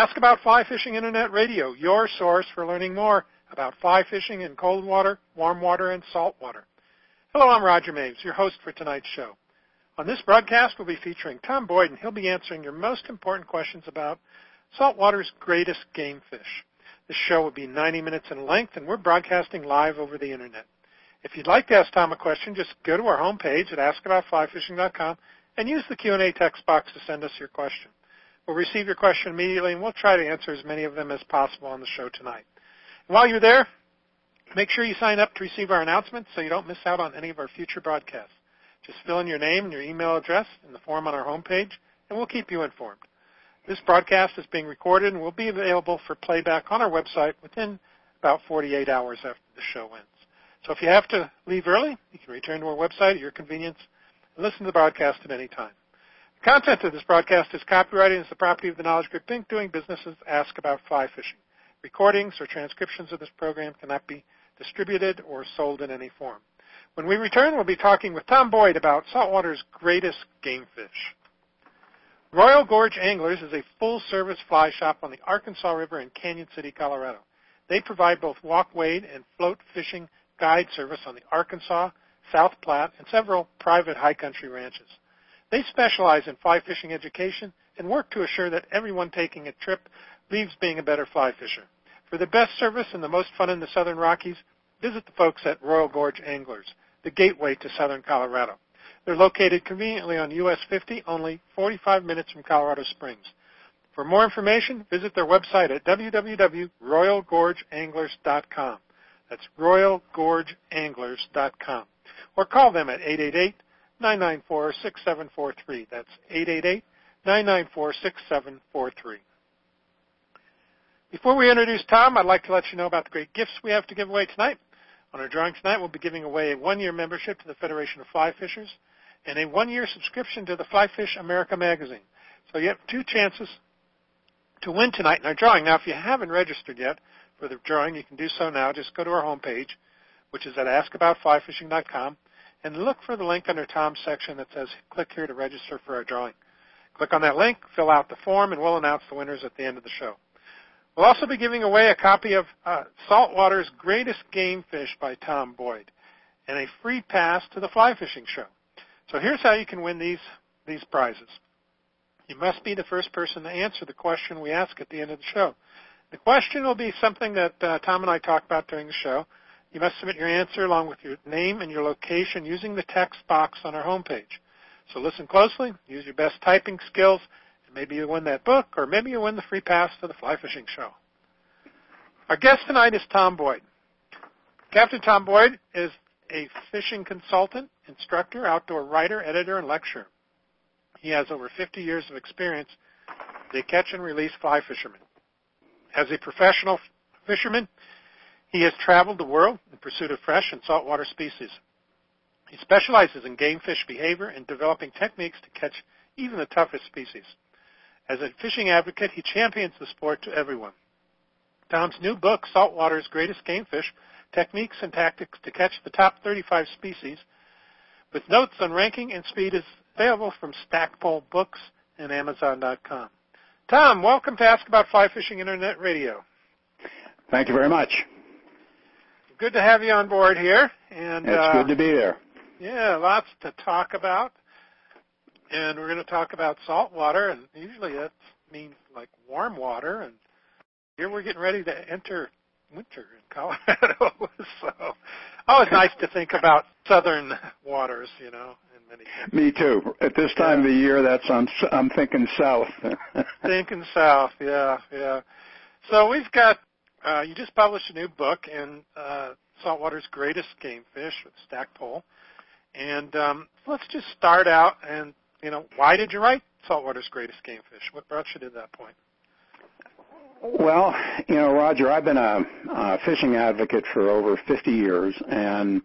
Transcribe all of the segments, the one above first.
Ask About Fly Fishing Internet Radio, your source for learning more about fly fishing in cold water, warm water, and salt water. Hello, I'm Roger Maves, your host for tonight's show. On this broadcast, we'll be featuring Tom Boyd, and he'll be answering your most important questions about saltwater's greatest game fish. This show will be 90 minutes in length, and we're broadcasting live over the Internet. If you'd like to ask Tom a question, just go to our homepage at askaboutflyfishing.com and use the Q&A text box to send us your question. We'll receive your question immediately, and we'll try to answer as many of them as possible on the show tonight. And while you're there, make sure you sign up to receive our announcements so you don't miss out on any of our future broadcasts. Just fill in your name and your email address in the form on our homepage, and we'll keep you informed. This broadcast is being recorded and will be available for playback on our website within about 48 hours after the show ends. So if you have to leave early, you can return to our website at your convenience and listen to the broadcast at any time. The content of this broadcast is copyrighted and is the property of the Knowledge Group Inc. doing business as Ask About Fly Fishing. Recordings or transcriptions of this program cannot be distributed or sold in any form. When we return, we'll be talking with Tom Boyd about saltwater's greatest game fish. Royal Gorge Anglers is a full-service fly shop on the Arkansas River in Canyon City, Colorado. They provide both walk, wade, and float fishing guide service on the Arkansas, South Platte, and several private high country ranches. They specialize in fly fishing education and work to assure that everyone taking a trip leaves being a better fly fisher. For the best service and the most fun in the Southern Rockies, visit the folks at Royal Gorge Anglers, the gateway to Southern Colorado. They're located conveniently on US 50, only 45 minutes from Colorado Springs. For more information, visit their website at www.royalgorgeanglers.com. That's royalgorgeanglers.com. Or call them at 888-994-6743. That's 888-994-6743. Before we introduce Tom, I'd like to let you know about the great gifts we have to give away tonight. On our drawing tonight, we'll be giving away a one-year membership to the Federation of Fly Fishers and a one-year subscription to the Fly Fish America magazine. So you have two chances to win tonight in our drawing. Now, if you haven't registered yet for the drawing, you can do so now. Just go to our homepage, which is at askaboutflyfishing.com, and look for the link under Tom's section that says, click here to register for our drawing. Click on that link, fill out the form, and we'll announce the winners at the end of the show. We'll also be giving away a copy of Saltwater's Greatest Game Fish by Tom Boyd and a free pass to the fly fishing show. So here's how you can win these prizes. You must be the first person to answer the question we ask at the end of the show. The question will be something that Tom and I talk about during the show. You must submit your answer along with your name and your location using the text box on our homepage. So listen closely, use your best typing skills, and maybe you'll win that book, or maybe you'll win the free pass to the fly fishing show. Our guest tonight is Tom Boyd. Captain Tom Boyd is a fishing consultant, instructor, outdoor writer, editor, and lecturer. He has over 50 years of experience as a catch and release fly fisherman. As a professional fisherman, he has traveled the world in pursuit of fresh and saltwater species. He specializes in game fish behavior and developing techniques to catch even the toughest species. As a fishing advocate, he champions the sport to everyone. Tom's new book, Saltwater's Greatest Game Fish, Techniques and Tactics to Catch the Top 35 Species, with notes on ranking and speed, is available from Stackpole Books and Amazon.com. Tom, welcome to Ask About Fly Fishing Internet Radio. Thank you very much. Good to have you on board here. And it's good to be there. Yeah, lots to talk about. And we're going to talk about saltwater, and usually that means like warm water. And here we're getting ready to enter winter in Colorado. So, it's nice to think about southern waters, in many cases. Me too. At this time of the year, I'm thinking south. Thinking south, yeah. So we've got, you just published a new book, in Saltwater's Greatest Game Fish with Stackpole. And let's just start out and, why did you write Saltwater's Greatest Game Fish? What brought you to that point? Well, Roger, I've been a fishing advocate for over 50 years, and,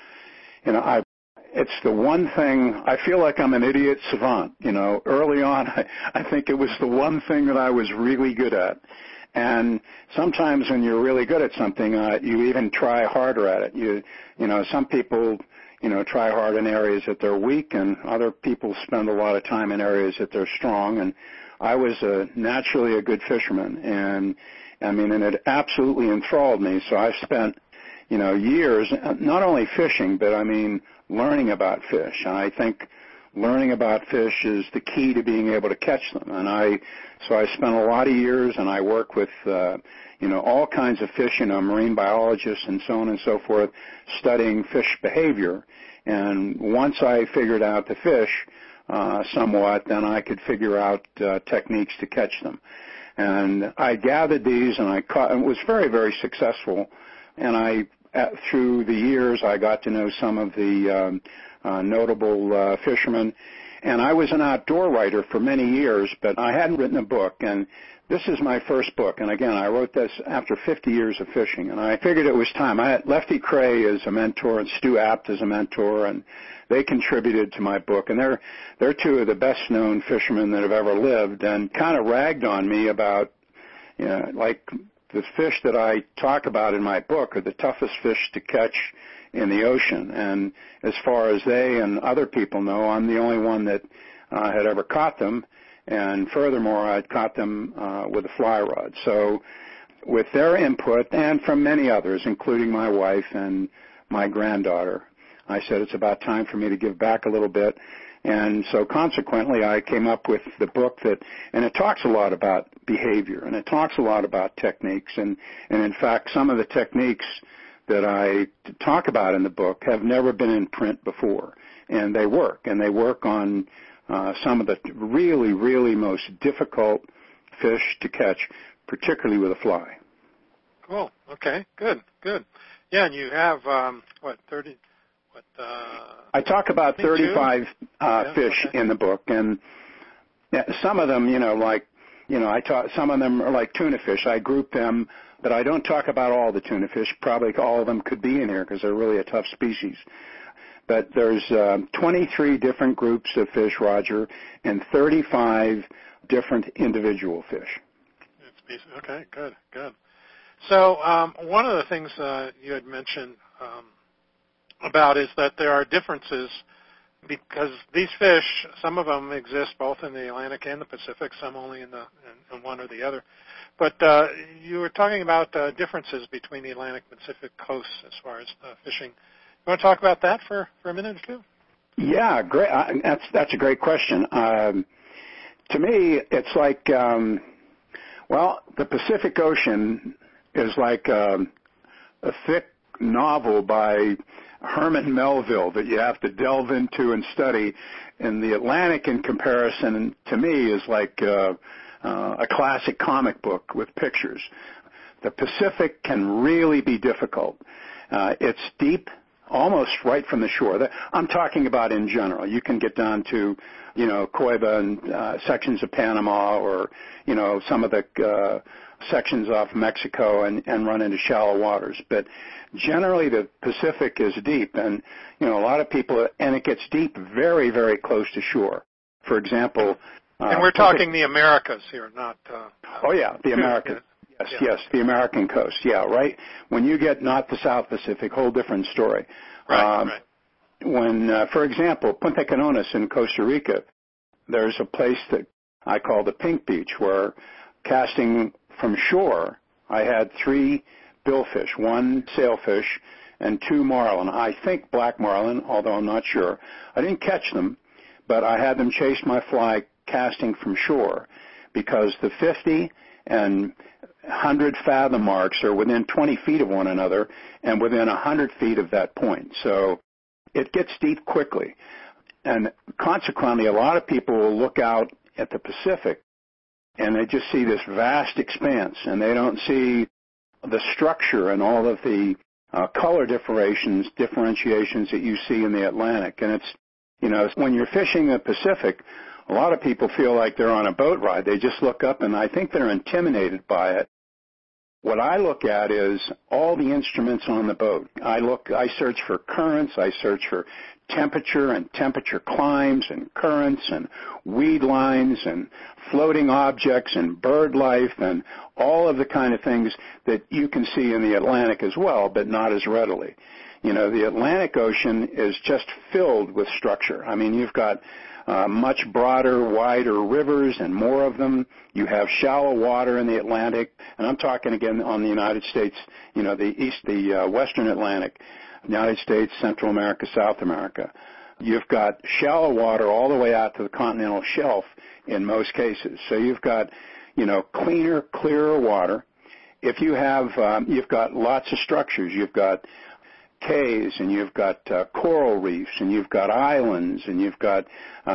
it's the one thing, I feel like I'm an idiot savant. Early on, I think it was the one thing that I was really good at. And sometimes when you're really good at something, you even try harder at it. You know, some people, try hard in areas that they're weak, and other people spend a lot of time in areas that they're strong. And I was naturally a good fisherman, and it absolutely enthralled me. So I've spent, years not only fishing, but learning about fish. And I think learning about fish is the key to being able to catch them. And so I spent a lot of years, and I work with, all kinds of fish, marine biologists and so on and so forth, studying fish behavior. And once I figured out the fish somewhat, then I could figure out techniques to catch them. And I gathered these, and I caught, and it was very, very successful. And through the years, I got to know some of the notable fishermen. And I was an outdoor writer for many years, but I hadn't written a book. And this is my first book. And again, I wrote this after 50 years of fishing. And I figured it was time. I had Lefty Kreh as a mentor and Stu Apt as a mentor, and they contributed to my book. And they're two of the best-known fishermen that have ever lived, and kind of ragged on me about, like the fish that I talk about in my book are the toughest fish to catch in the ocean. And as far as they and other people know, I'm the only one that had ever caught them. And furthermore, I'd caught them with a fly rod. So with their input, and from many others, including my wife and my granddaughter, I said it's about time for me to give back a little bit. And so consequently, I came up with the book and it talks a lot about behavior, and it talks a lot about techniques. And in fact, some of the techniques that I talk about in the book have never been in print before. And they work on some of the really, really most difficult fish to catch, particularly with a fly. Cool. Okay. Good. Yeah, and you have, 30... I talk about 35 fish in the book, and some of them, some of them are like tuna fish. I group them, but I don't talk about all the tuna fish. Probably all of them could be in here because they're really a tough species. But there's 23 different groups of fish, Roger, and 35 different individual fish. Okay, good. So one of the things you had mentioned about is that there are differences because these fish, some of them exist both in the Atlantic and the Pacific, some only in one or the other. But you were talking about differences between the Atlantic and Pacific coasts as far as fishing. You want to talk about that for a minute or two? Yeah, great. That's a great question. To me, it's like, the Pacific Ocean is like a thick novel by Herman Melville that you have to delve into and study. And the Atlantic, in comparison, to me, is like a classic comic book with pictures. The Pacific can really be difficult. It's deep, almost right from the shore. I'm talking about in general. You can get down to, Coiba and sections of Panama, or, some of the sections off Mexico and run into shallow waters. But generally the Pacific is deep, and, a lot of people, and it gets deep very, very close to shore. For example... and we're talking the Americas here, not... the Americas. Yes, the American coast. Yeah, right. When you get not the South Pacific, whole different story. Right. When, for example, Punta Canones in Costa Rica, there's a place that I call the Pink Beach, where casting from shore, I had 3 billfish, 1 sailfish, and 2 marlin. I think black marlin, although I'm not sure. I didn't catch them, but I had them chase my fly casting from shore, because the 50 and 100 fathom marks are within 20 feet of one another and within 100 feet of that point. So it gets deep quickly. And consequently, a lot of people will look out at the Pacific and they just see this vast expanse, and they don't see the structure and all of the color differentiations that you see in the Atlantic. And it's, when you're fishing the Pacific, a lot of people feel like they're on a boat ride. They just look up, and I think they're intimidated by it. What I look at is all the instruments on the boat. I search for currents, I search for temperature and temperature climbs and currents and weed lines and floating objects and bird life and all of the kind of things that you can see in the Atlantic as well, but not as readily. The Atlantic Ocean is just filled with structure. I mean, you've got much broader, wider rivers and more of them. You have shallow water in the Atlantic, and I'm talking again on the United States, the Western Atlantic, United States, Central America, South America. You've got shallow water all the way out to the continental shelf in most cases. So you've got, cleaner, clearer water. If you have, you've got lots of structures. You've got cays, and you've got coral reefs, and you've got islands, and you've got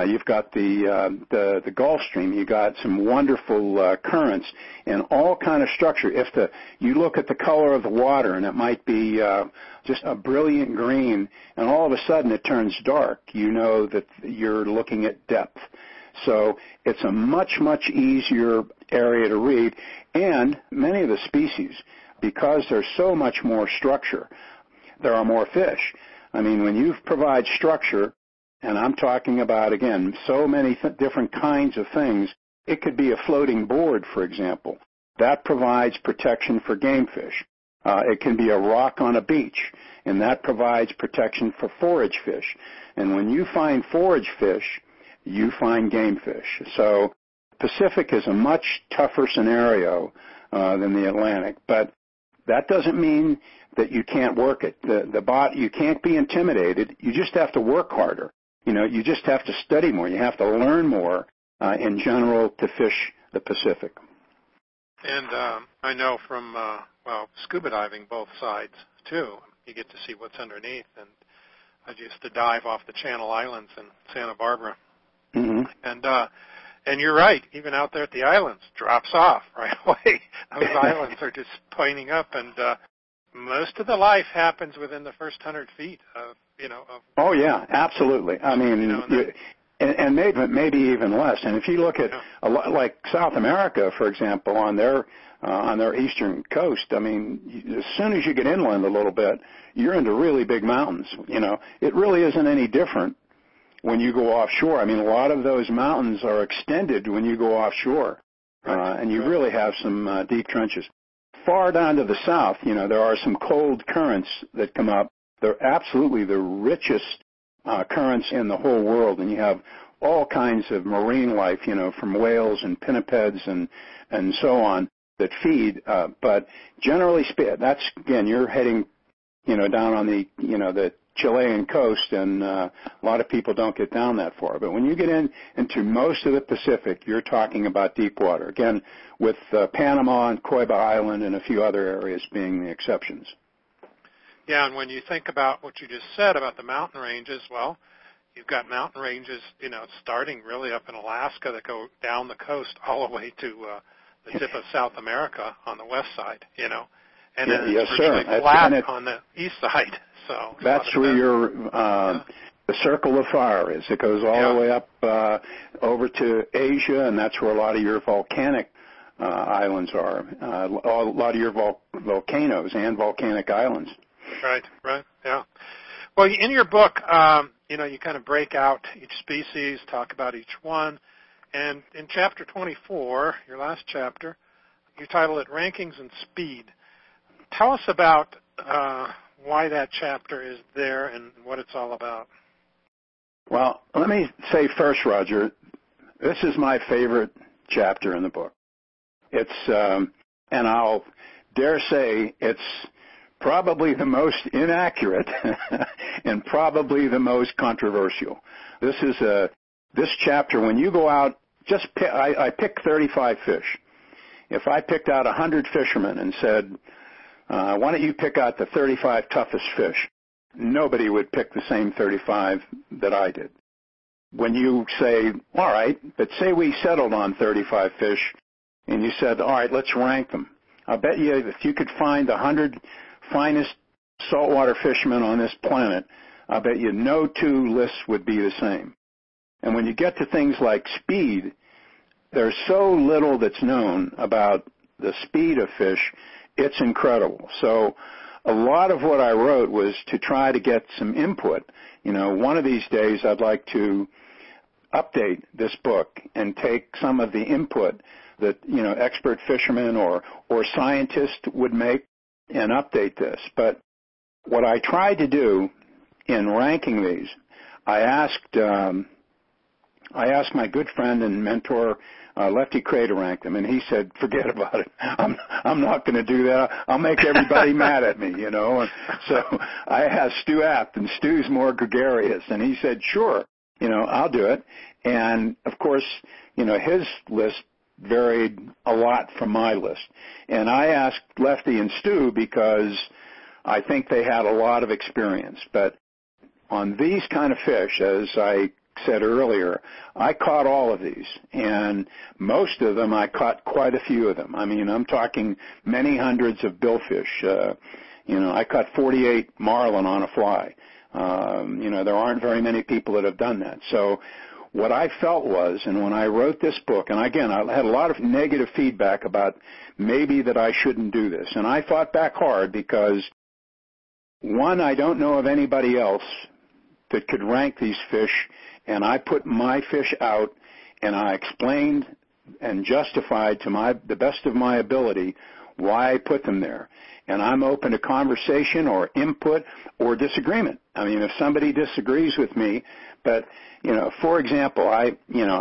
the Gulf Stream. You've got some wonderful currents and all kind of structure. If you look at the color of the water, and it might be just a brilliant green, and all of a sudden it turns dark, you know that you're looking at depth. So it's a much, much easier area to read, and many of the species, because there's so much more structure, there are more fish. I mean, when you provide structure, and I'm talking about, again, so many different kinds of things, it could be a floating board, for example. That provides protection for game fish. It can be a rock on a beach, and that provides protection for forage fish. And when you find forage fish, you find game fish. So Pacific is a much tougher scenario than the Atlantic, but that doesn't mean that you can't work it. You can't be intimidated. You just have to work harder. You just have to study more. You have to learn more in general to fish the Pacific. And I know from, scuba diving both sides, too. You get to see what's underneath. And I used to dive off the Channel Islands in Santa Barbara. Mm-hmm. And you're right. Even out there at the islands, drops off right away. Those islands are just pointing up, and most of the life happens within the first 100 feet of. Oh yeah, absolutely. I mean, and maybe even less. And if you look at a lot like South America, for example, on their eastern coast, I mean, as soon as you get inland a little bit, you're into really big mountains. It really isn't any different when you go offshore. I mean, a lot of those mountains are extended when you go offshore, and you really have some deep trenches. Far down to the south, there are some cold currents that come up. They're absolutely the richest currents in the whole world, and you have all kinds of marine life, from whales and pinnipeds and so on that feed. But generally, that's, again, you're heading, down on the Chilean coast, and a lot of people don't get down that far. But when you get into most of the Pacific, you're talking about deep water, again, with Panama and Coiba Island and a few other areas being the exceptions. Yeah, and when you think about what you just said about the mountain ranges, well, you've got mountain ranges, starting really up in Alaska that go down the coast all the way to the tip of South America on the west side, and then it's virtually flat on the east side. So that's where the Circle of Fire is. It goes all the way up over to Asia, and that's where a lot of your volcanic islands are, a lot of your volcanoes and volcanic islands. Right, yeah. Well, in your book, you kind of break out each species, talk about each one, and in Chapter 24, your last chapter, you title it Rankings and Speed. Tell us about why that chapter is there and what it's all about. Well, let me say first, Roger, this is my favorite chapter in the book. It's, and I'll dare say it's probably the most inaccurate and probably the most controversial. This chapter, when you go out, I pick 35 fish. If I picked out 100 fishermen and said, why don't you pick out the 35 toughest fish? Nobody would pick the same 35 that I did. When you say, all right, but say we settled on 35 fish, and you said, all right, let's rank them. I bet you if you could find the 100 finest saltwater fishermen on this planet, I bet you no two lists would be the same. And when you get to things like speed, there's so little that's known about the speed of fish, it's incredible. So a lot of what I wrote was to try to get some input. One of these days I'd like to update this book and take some of the input that, expert fishermen or scientists would make and update this. But what I tried to do in ranking these, I asked my good friend and mentor, Lefty Kreh, to rank them, and he said, "Forget about it. I'm not going to do that. I'll make everybody mad at me, And so I asked Stu Apt, and Stu's more gregarious, and he said, "Sure, I'll do it." And of course, his list varied a lot from my list. And I asked Lefty and Stu because I think they had a lot of experience. But on these kind of fish, as I said earlier, I caught all of these, and most of them I caught quite a few of them. I mean, I'm talking many hundreds of billfish. I caught 48 marlin on a fly. There aren't very many people that have done that. So what I felt was, and when I wrote this book, and again, I had a lot of negative feedback about maybe that I shouldn't do this, and I fought back hard because, one, I don't know of anybody else that could rank these fish, and I put my fish out, and I explained and justified to the best of my ability why I put them there. And I'm open to conversation or input or disagreement. I mean, if somebody disagrees with me, but, for example, I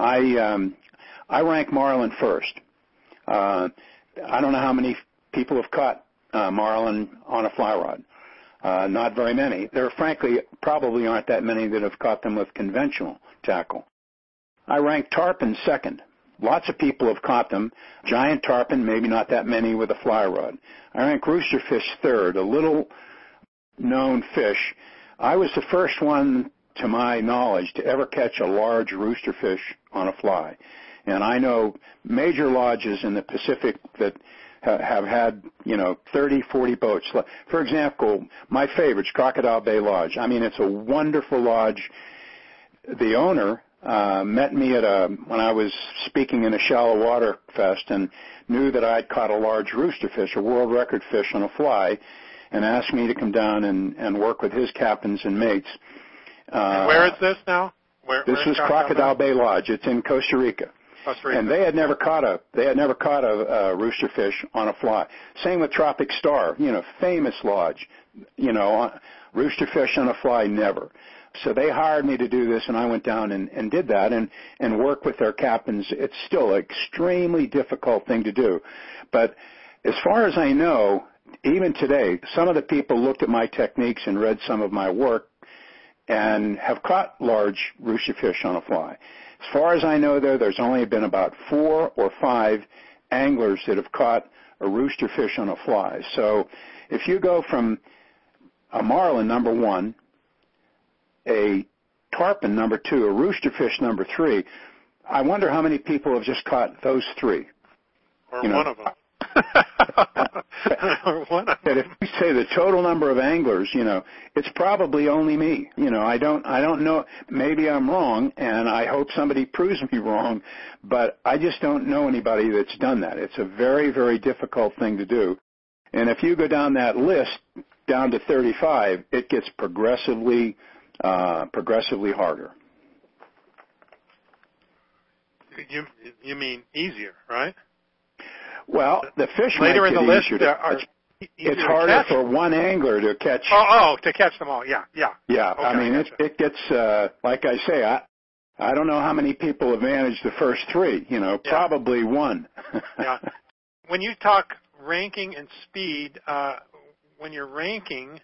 rank marlin first. I don't know how many people have caught marlin on a fly rod. Not very many. There, frankly, probably aren't that many that have caught them with conventional tackle. I rank tarpon second. Lots of people have caught them. Giant tarpon, maybe not that many with a fly rod. I rank roosterfish third, a little-known fish. I was the first one, to my knowledge, to ever catch a large roosterfish on a fly. And I know major lodges in the Pacific that have had, 30, 40 boats. For example, my favorite's Crocodile Bay Lodge. I mean, it's a wonderful lodge. The owner met me when I was speaking in a shallow water fest and knew that I'd caught a large roosterfish, a world record fish on a fly, and asked me to come down and work with his captains and mates. Where is this now? This is Crocodile Bay Lodge. It's in Costa Rica. And they had never caught a roosterfish on a fly. Same with Tropic Star, famous lodge. Roosterfish on a fly, never. So they hired me to do this, and I went down and did that and worked with their captains. It's still an extremely difficult thing to do. But as far as I know, even today, some of the people looked at my techniques and read some of my work and have caught large roosterfish on a fly. As far as I know, there's only been about 4 or 5 anglers that have caught a roosterfish on a fly. So if you go from a marlin, number 1, a tarpon, number 2, a roosterfish, number 3, I wonder how many people have just caught those 3. Or one of them. That if you say the total number of anglers, it's probably only me. I don't know. Maybe I'm wrong, and I hope somebody proves me wrong, but I just don't know anybody that's done that. It's a very, very difficult thing to do. And if you go down that list, down to 35, it gets progressively harder. You mean easier, right? Well, the fish later in the list it's harder for one angler to catch. To catch them all. Yeah. Yeah. Okay, I mean, it gets like I say, I don't know how many people have managed the first 3. Probably one. Yeah. When you talk ranking and speed, when you're ranking,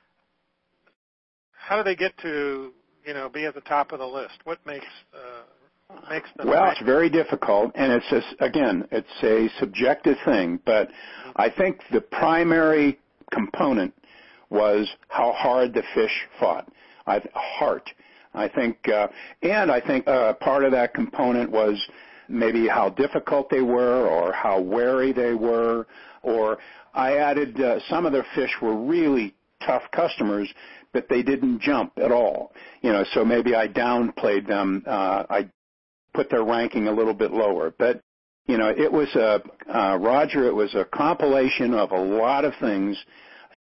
how do they get to be at the top of the list? What makes them? Well, it's very difficult, and it's a subjective thing. But I think the primary component was how hard the fish fought. Heart. I think part of that component was maybe how difficult they were, or how wary they were, or I added some of their fish were really tough customers, but they didn't jump at all. So maybe I downplayed them. I put their ranking a little bit lower. But, it was Roger, it was a compilation of a lot of things.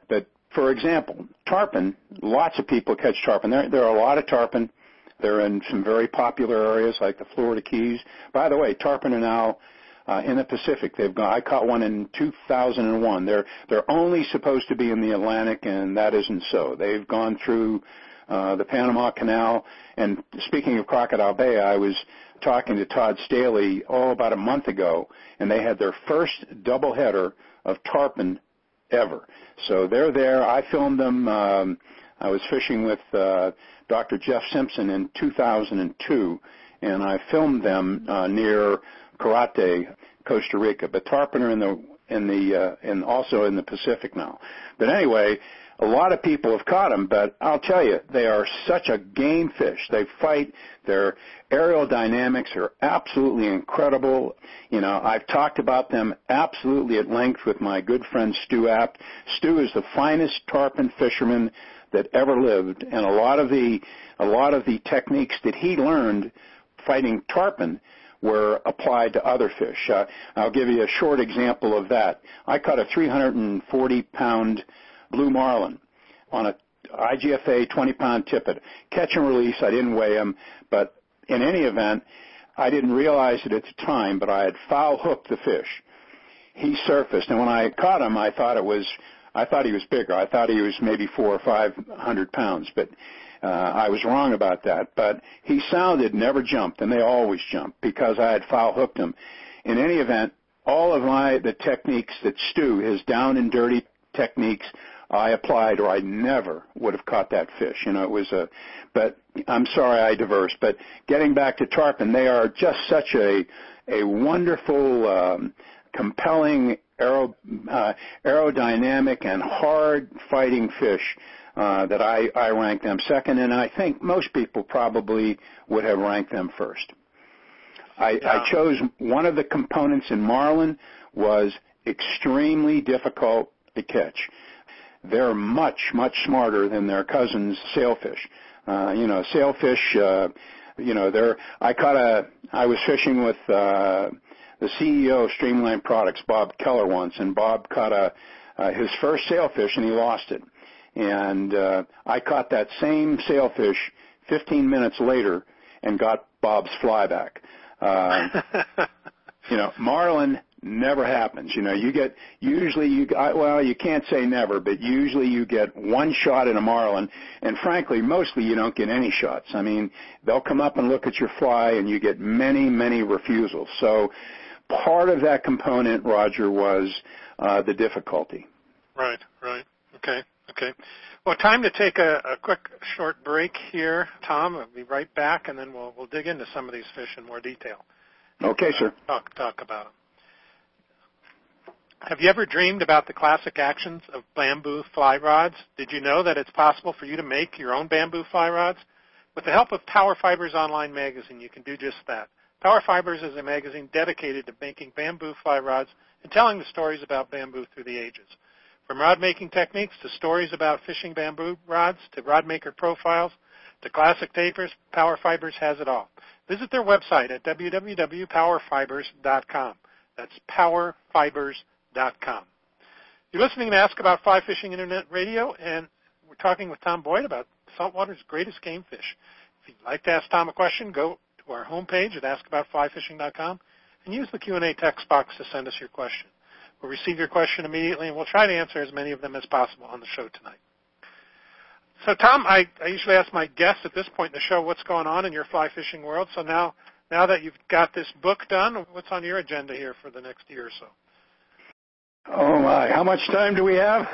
But, for example, tarpon, lots of people catch tarpon. There are a lot of tarpon. They're in some very popular areas like the Florida Keys. By the way, tarpon are now in the Pacific. I caught one in 2001. They're only supposed to be in the Atlantic, and that isn't so. They've gone through the Panama Canal. And speaking of Crocodile Bay, I was talking to Todd Staley about a month ago, and they had their first doubleheader of tarpon ever. So they're there. I filmed them. I was fishing with Dr. Jeff Simpson in 2002, and I filmed them near Karate, Costa Rica. But tarpon are also in the Pacific now. But anyway, a lot of people have caught them, but I'll tell you, they are such a game fish. They fight. Their aerial dynamics are absolutely incredible. You know, I've talked about them absolutely at length with my good friend Stu Apt. Stu is the finest tarpon fisherman that ever lived, and a lot of the techniques that he learned fighting tarpon were applied to other fish. I'll give you a short example of that. I caught a 340-pound blue marlin on a IGFA 20-pound tippet. Catch and release, I didn't weigh him, but in any event, I didn't realize it at the time, but I had foul hooked the fish. He surfaced, and when I caught him, I thought he was bigger. I thought he was maybe 400 or 500 pounds, but I was wrong about that. But he sounded, never jumped, and they always jump because I had foul hooked him. In any event, all of the techniques that Stu, his down and dirty techniques, I applied, or I never would have caught that fish. You know, it was but I'm sorry I diversed. But getting back to tarpon, they are just such a wonderful, compelling, aerodynamic and hard fighting fish that I rank them second, and I think most people probably would have ranked them first. I chose one of the components in marlin was extremely difficult to catch. They're much, much smarter than their cousins, sailfish. Sailfish, I was fishing with the CEO of Streamline Products, Bob Keller, once, and Bob caught his first sailfish and he lost it. And I caught that same sailfish 15 minutes later and got Bob's flyback. Marlin never happens. You can't say never, but usually you get one shot at a marlin, and frankly, mostly you don't get any shots. I mean, they'll come up and look at your fly, and you get many, many refusals. So part of that component, Roger, was the difficulty. Right. Okay. Well, time to take a quick short break here, Tom. I'll be right back, and then we'll dig into some of these fish in more detail. Okay, sir. Talk about them. Have you ever dreamed about the classic actions of bamboo fly rods? Did you know that it's possible for you to make your own bamboo fly rods? With the help of Power Fibers Online Magazine, you can do just that. Power Fibers is a magazine dedicated to making bamboo fly rods and telling the stories about bamboo through the ages. From rod-making techniques to stories about fishing bamboo rods to rod-maker profiles to classic tapers, Power Fibers has it all. Visit their website at www.powerfibers.com. That's powerfibers.com. You're listening to Ask About Fly Fishing Internet Radio, and we're talking with Tom Boyd about saltwater's greatest game fish. If you'd like to ask Tom a question, go to our homepage at askaboutflyfishing.com and use the Q&A text box to send us your question. We'll receive your question immediately, and we'll try to answer as many of them as possible on the show tonight. So, Tom, I usually ask my guests at this point in the show what's going on in your fly fishing world. So now that you've got this book done, what's on your agenda here for the next year or so? Oh, my. How much time do we have?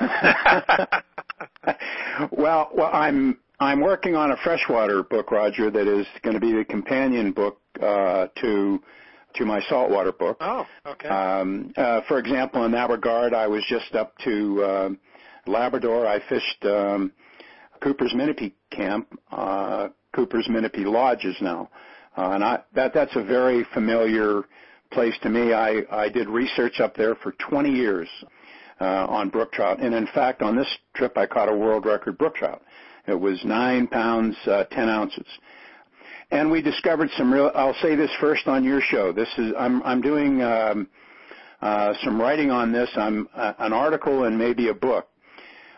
Well, I'm working on a freshwater book, Roger, that is going to be the companion book to my saltwater book. Oh, okay. For example, in that regard, I was just up to Labrador. I fished Cooper's Minipie Camp, Cooper's Minipie Lodges now. And that's a very familiar place to me. I did research up there for 20 years on brook trout. And, in fact, on this trip, I caught a world record brook trout. It was 9 pounds, 10 ounces. And we discovered I'll say this first on your show. I'm doing some writing on this. An article and maybe a book.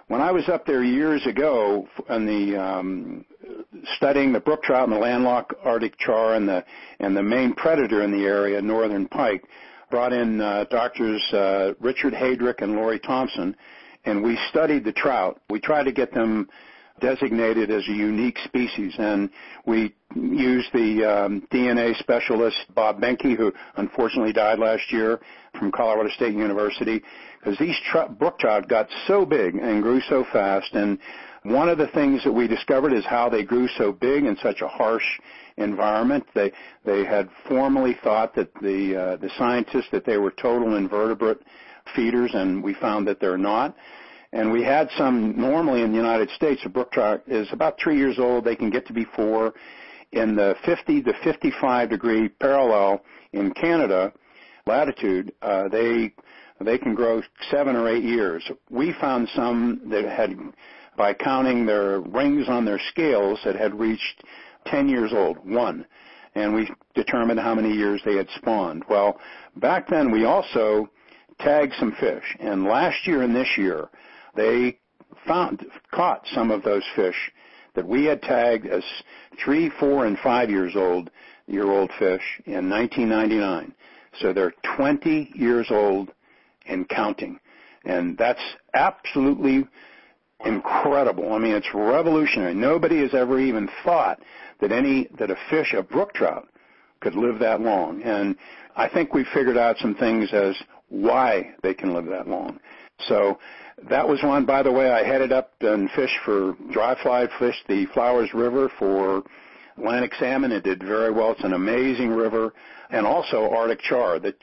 when I was up there years ago in the studying the brook trout and the landlocked Arctic char and the main predator in the area, northern pike, brought in doctors Richard Heydrich and Laurie Thompson, and we studied the trout. We tried to get them designated as a unique species, and we used the DNA specialist Bob Benke, who unfortunately died last year, from Colorado State University, because these brook trout got so big and grew so fast. And one of the things that we discovered is how they grew so big in such a harsh environment. They had formerly thought that the scientists that they were total invertebrate feeders, and we found that they're not. And we had some, normally in the United States, a brook trout is about 3 years old. They can get to be 4. In the 50 to 55 degree parallel in Canada latitude, they can grow 7 or 8 years. We found some that had, by counting their rings on their scales, that had reached 10 years old, 1. And we determined how many years they had spawned. Well, back then we also tagged some fish. And last year and this year, they caught some of those fish that we had tagged as 3, 4, and 5 years old fish in 1999. So they're 20 years old and counting. And that's absolutely incredible. I mean, it's revolutionary. Nobody has ever even thought that a fish, a brook trout, could live that long. And I think we figured out some things as why they can live that long. So that was one. By the way, I headed up and fished for dry fly, fished the Flowers River for Atlantic salmon. It did very well. It's an amazing river. And also Arctic char. The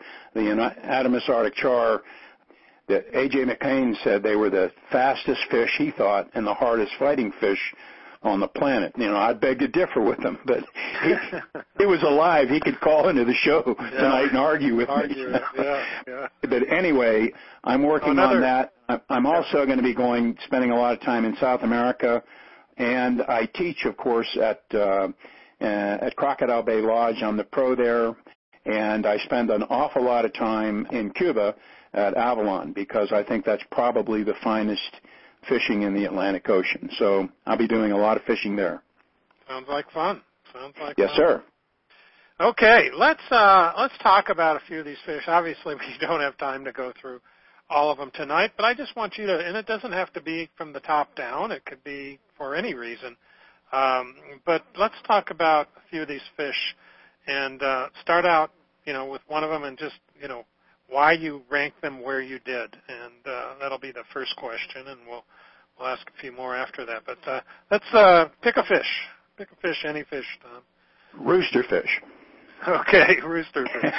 Adamus Arctic char, that A.J. McCain said they were the fastest fish, he thought, and the hardest fighting fish on the planet. You know, I'd beg to differ with him, but he was alive. He could call into the show tonight and argue with me. But anyway, I'm working on that. I'm also going to be spending a lot of time in South America, and I teach, of course, at Crocodile Bay Lodge. I'm the pro there, and I spend an awful lot of time in Cuba at Avalon because I think that's probably the finest fishing in the Atlantic Ocean. So I'll be doing a lot of fishing there. Sounds like fun. Yes, sir. Okay, let's talk about a few of these fish. Obviously, we don't have time to go through all of them tonight, but I just want you to, and it doesn't have to be from the top down. It could be for any reason. But let's talk about a few of these fish and start out, with one of them and just, why you rank them where you did. And that'll be the first question, and we'll ask a few more after that. But let's pick a fish. Pick a fish, any fish, Tom. Roosterfish. Okay, roosterfish.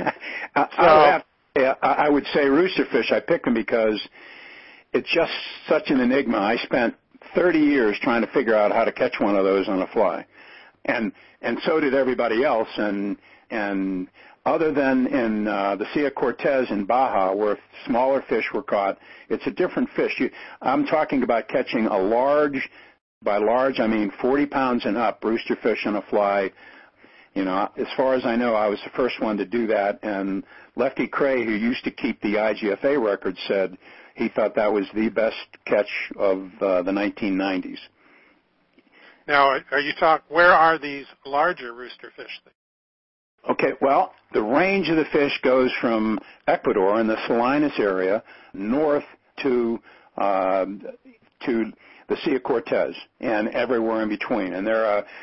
I would say roosterfish. I picked them because it's just such an enigma. I spent 30 years trying to figure out how to catch one of those on a fly, and so did everybody else. And other than in the Sea of Cortez in Baja, where smaller fish were caught, it's a different fish. I'm talking about catching a large, by large I mean 40 pounds and up, roosterfish on a fly. As far as I know, I was the first one to do that, and Lefty Kreh, who used to keep the IGFA record, said he thought that was the best catch of the 1990s. Now, where are these larger roosterfish? Okay, well, the range of the fish goes from Ecuador in the Salinas area north to the Sea of Cortez and everywhere in between. And there are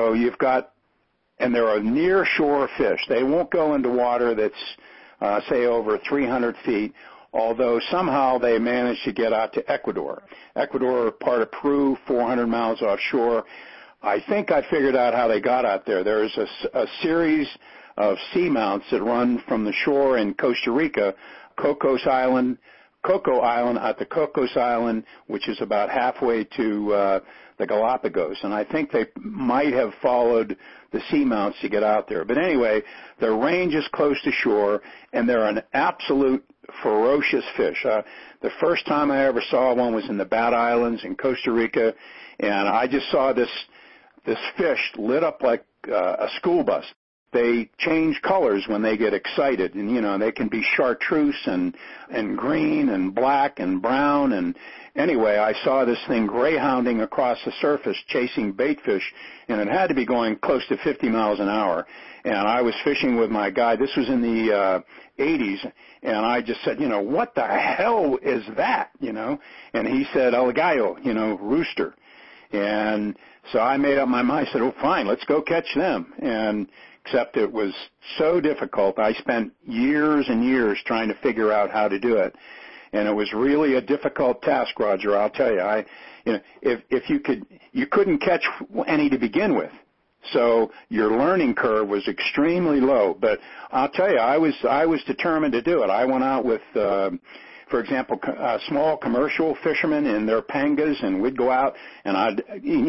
near shore fish. They won't go into water that's say over 300 feet, although somehow they managed to get out to Ecuador. Ecuador, part of Peru, 400 miles offshore. I think I figured out how they got out there. There's a series of seamounts that run from the shore in Costa Rica, Coco Island at the Cocos Island, which is about halfway to the Galapagos. And I think they might have followed the seamounts to get out there. But anyway, their range is close to shore, and they're an absolute ferocious fish. The first time I ever saw one was in the Bat Islands in Costa Rica, and I just saw this fish lit up like a school bus. they change colors when they get excited, and they can be chartreuse and green and black and brown. And anyway, I saw this thing greyhounding across the surface chasing baitfish, and it had to be going close to 50 miles an hour. And I was fishing with my guide. This was in the 80s, and I just said, what the hell is that? And he said, el gallo, rooster. And so I made up my mind. I said, oh, fine, let's go catch them. And except it was so difficult. I spent years and years trying to figure out how to do it. And it was really a difficult task, Roger, I'll tell you. If you couldn't catch any to begin with. So your learning curve was extremely low. But I'll tell you, I was determined to do it. I went out with, for example, small commercial fishermen in their pangas, and we'd go out and I'd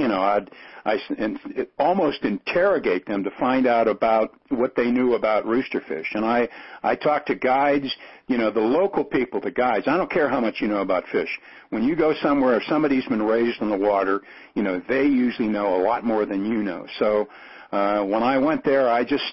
almost interrogate them to find out about what they knew about roosterfish. And I talked to guides, the local people, the guides. I don't care how much you know about fish. When you go somewhere, if somebody's been raised in the water, they usually know a lot more than you know. So when I went there,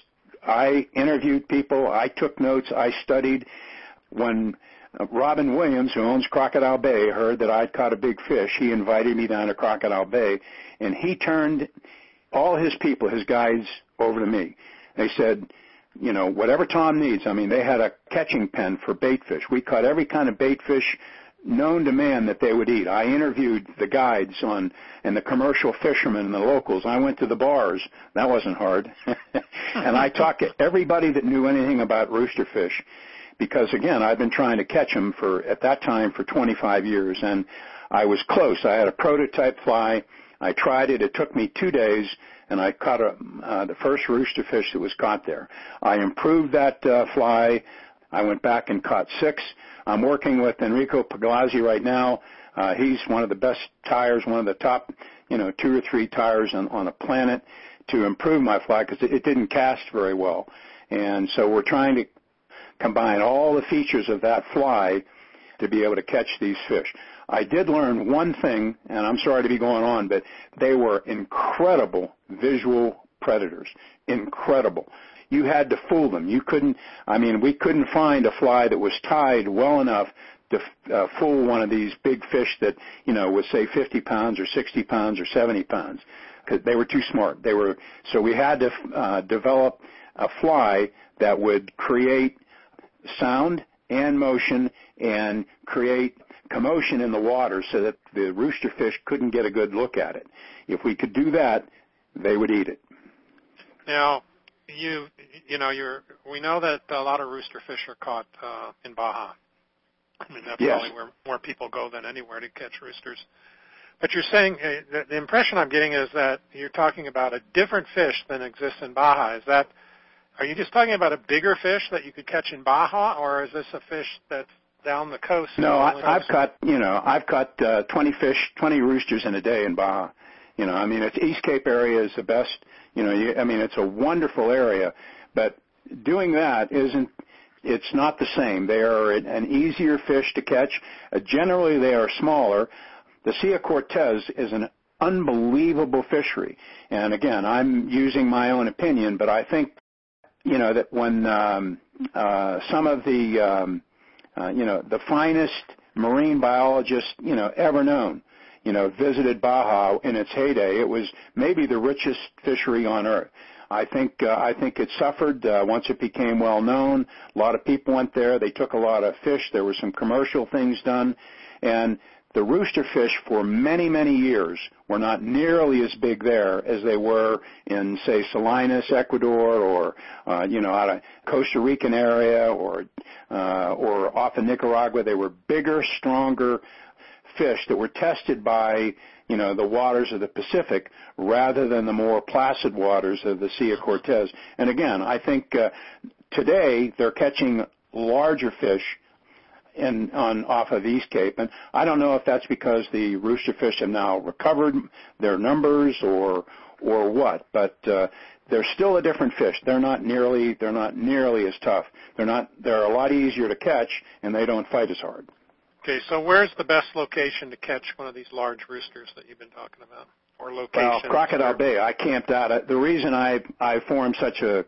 I interviewed people, I took notes, I studied. When Robin Williams, who owns Crocodile Bay, heard that I'd caught a big fish, he invited me down to Crocodile Bay, and he turned all his people, his guides, over to me. They said, whatever Tom needs. I mean, they had a catching pen for baitfish. We caught every kind of baitfish known to man that they would eat. I interviewed the guides and the commercial fishermen and the locals. I went to the bars. That wasn't hard. And I talked to everybody that knew anything about roosterfish. Because, again, I've been trying to catch them at that time for 25 years, and I was close. I had a prototype fly. I tried it. It took me 2 days, and I caught the first roosterfish that was caught there. I improved that fly. I went back and caught 6. I'm working with Enrico Paglazzi right now. He's one of the best tyers, one of the top, 2 or 3 tyers on the planet to improve my fly because it didn't cast very well. And so we're trying to combine all the features of that fly to be able to catch these fish. I did learn one thing, and I'm sorry to be going on, but they were incredible visual predators. Incredible. You had to fool them. We couldn't find a fly that was tied well enough to fool one of these big fish that, was say 50 pounds or 60 pounds or 70 pounds, because they were too smart. So we had to develop a fly that would create sound and motion and create commotion in the water so that the roosterfish couldn't get a good look at it. If we could do that, they would eat it. Now, we know that a lot of roosterfish are caught in Baja. I mean, that's yes. Probably where more people go than anywhere to catch roosters. But you're saying, the impression I'm getting is that you're talking about a different fish than exists in Baja. Are you just talking about a bigger fish that you could catch in Baja, or is this a fish that's down the coast? No, I've caught 20 roosters in a day in Baja. It's East Cape area is the best. It's a wonderful area, but doing that it's not the same. They are an easier fish to catch. Generally, they are smaller. The Sea Cortez is an unbelievable fishery, and again, I'm using my own opinion, but I think that when some of the finest marine biologists, ever known, visited Baja in its heyday, it was maybe the richest fishery on earth. I think it suffered once it became well known. A lot of people went there. They took a lot of fish. There were some commercial things done, and the roosterfish for many, many years were not nearly as big there as they were in, say, Salinas, Ecuador, or out of Costa Rican area, or off of Nicaragua. They were bigger, stronger fish that were tested by the waters of the Pacific rather than the more placid waters of the Sea of Cortez. And again, I think today they're catching larger fish off of East Cape, and I don't know if that's because the roosterfish have now recovered their numbers or what, but they're still a different fish. They're not nearly as tough. They're a lot easier to catch, and they don't fight as hard. Okay, so where's the best location to catch one of these large roosters that you've been talking about, or location? Well, Crocodile Bay. I camped out. The reason I formed such a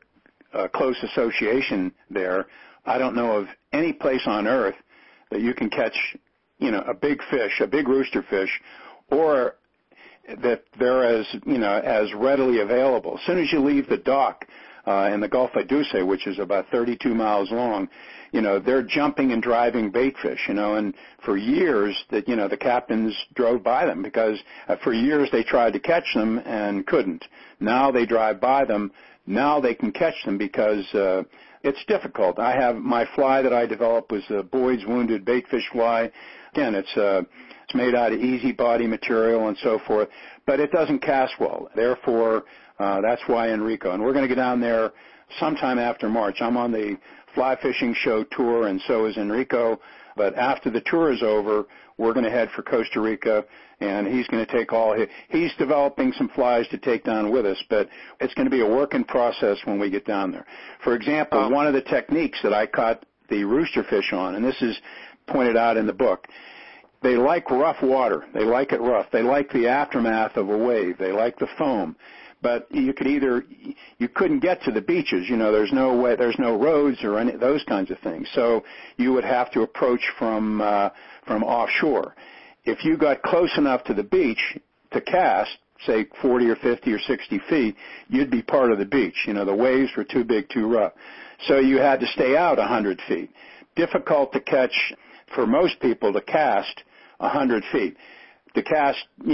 close association there. I don't know of any place on earth that you can catch, a big fish, a big rooster fish, or that they're as readily available. As soon as you leave the dock in the Gulf of Duce, which is about 32 miles long, they're jumping and driving bait fish, and for years that, the captains drove by them because for years they tried to catch them and couldn't. Now they drive by them. Now they can catch them because it's difficult. I have my fly that I developed was a Boyd's Wounded Baitfish fly. Again, it's made out of easy body material and so forth, but it doesn't cast well. Therefore, that's why Enrico. And we're going to go down there sometime after March. I'm on the fly fishing show tour, and so is Enrico. But after the tour is over, we're going to head for Costa Rica, and he's going to take he's developing some flies to take down with us, but it's going to be a work in process when we get down there. For example, one of the techniques that I caught the rooster fish on, and this is pointed out in the book, they like rough water. They like it rough. They like the aftermath of a wave. They like the foam. But you couldn't get to the beaches. There's no roads or any those kinds of things. So you would have to approach from offshore. If you got close enough to the beach to cast, say 40 or 50 or 60 feet, you'd be part of the beach. The waves were too big, too rough. So you had to stay out 100 feet. Difficult to catch for most people to cast 100 feet. To cast,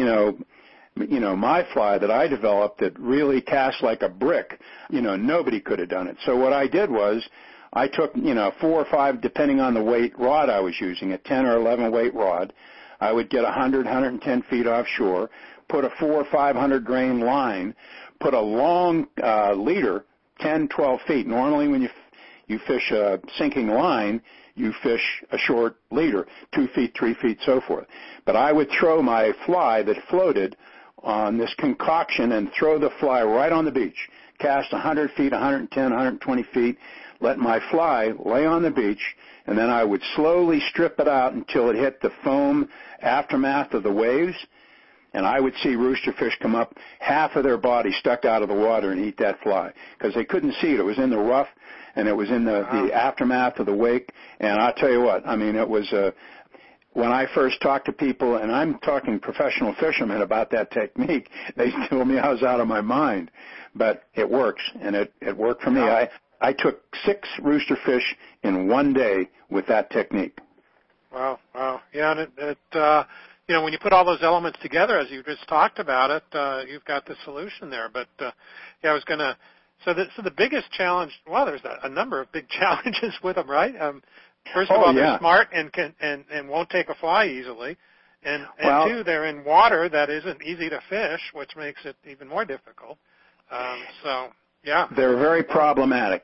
my fly that I developed that really casts like a brick, nobody could have done it. So what I did was I took, 4 or 5, depending on the weight rod I was using, a 10 or 11 weight rod. I would get 100, 110 feet offshore, put a 400 or 500 grain line, put a long leader, 10, 12 feet. Normally when you fish a sinking line, you fish a short leader, 2 feet, 3 feet, so forth. But I would throw my fly that floated on this concoction and throw the fly right on the beach, cast 100 feet, 110, 120 feet, let my fly lay on the beach, and then I would slowly strip it out until it hit the foam aftermath of the waves, and I would see rooster fish come up, half of their body stuck out of the water and eat that fly because they couldn't see it. It was in the rough, and it was in the aftermath of the wake, and I'll tell you what, it was when I first talked to people, and I'm talking professional fishermen about that technique, they told me I was out of my mind. But it works, and it worked for me. I took 6 rooster fish in one day with that technique. Wow. Yeah, and when you put all those elements together, as you just talked about it, you've got the solution there. But, I was going to, so the biggest challenge, there's a number of big challenges with them, right? First of all, they're smart and won't take a fly easily. And two, they're in water that isn't easy to fish, which makes it even more difficult. They're very problematic.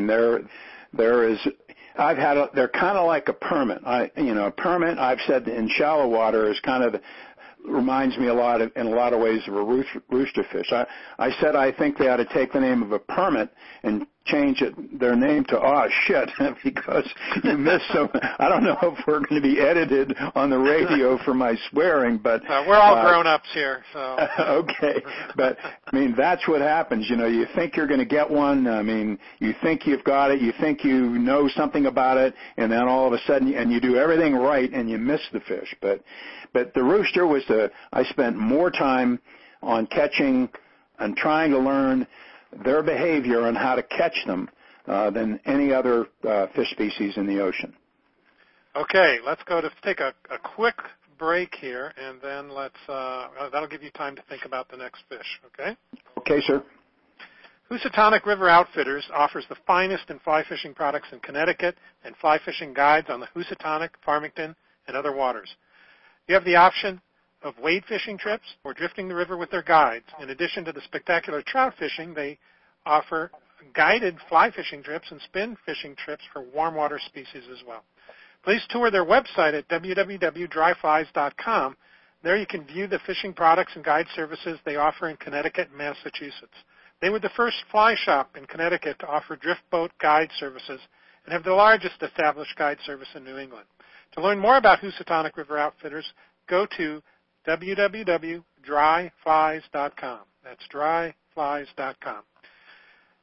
They're kind of like a permit. A permit, I've said in shallow water is kind of reminds me in a lot of ways of a rooster fish. I said I think they ought to take the name of a permit and change their name to shit because you missed so. I don't know if we're going to be edited on the radio for my swearing, but we're all grown-ups here. So okay, but that's what happens. You think you're going to get one. You think you've got it. You think you know something about it, and then all of a sudden, and you do everything right, and you miss the fish. But the rooster was I spent more time on catching and trying to learn their behavior and how to catch them than any other fish species in the ocean. Okay, let's go to take a quick break here, and then that'll give you time to think about the next fish, okay? Okay, sir. Housatonic River Outfitters offers the finest in fly fishing products in Connecticut and fly fishing guides on the Housatonic, Farmington, and other waters. You have the option of wade fishing trips or drifting the river with their guides. In addition to the spectacular trout fishing, they offer guided fly fishing trips and spin fishing trips for warm water species as well. Please tour their website at www.dryflies.com. There you can view the fishing products and guide services they offer in Connecticut and Massachusetts. They were the first fly shop in Connecticut to offer drift boat guide services and have the largest established guide service in New England. To learn more about Housatonic River Outfitters, go to www.dryflies.com. That's dryflies.com.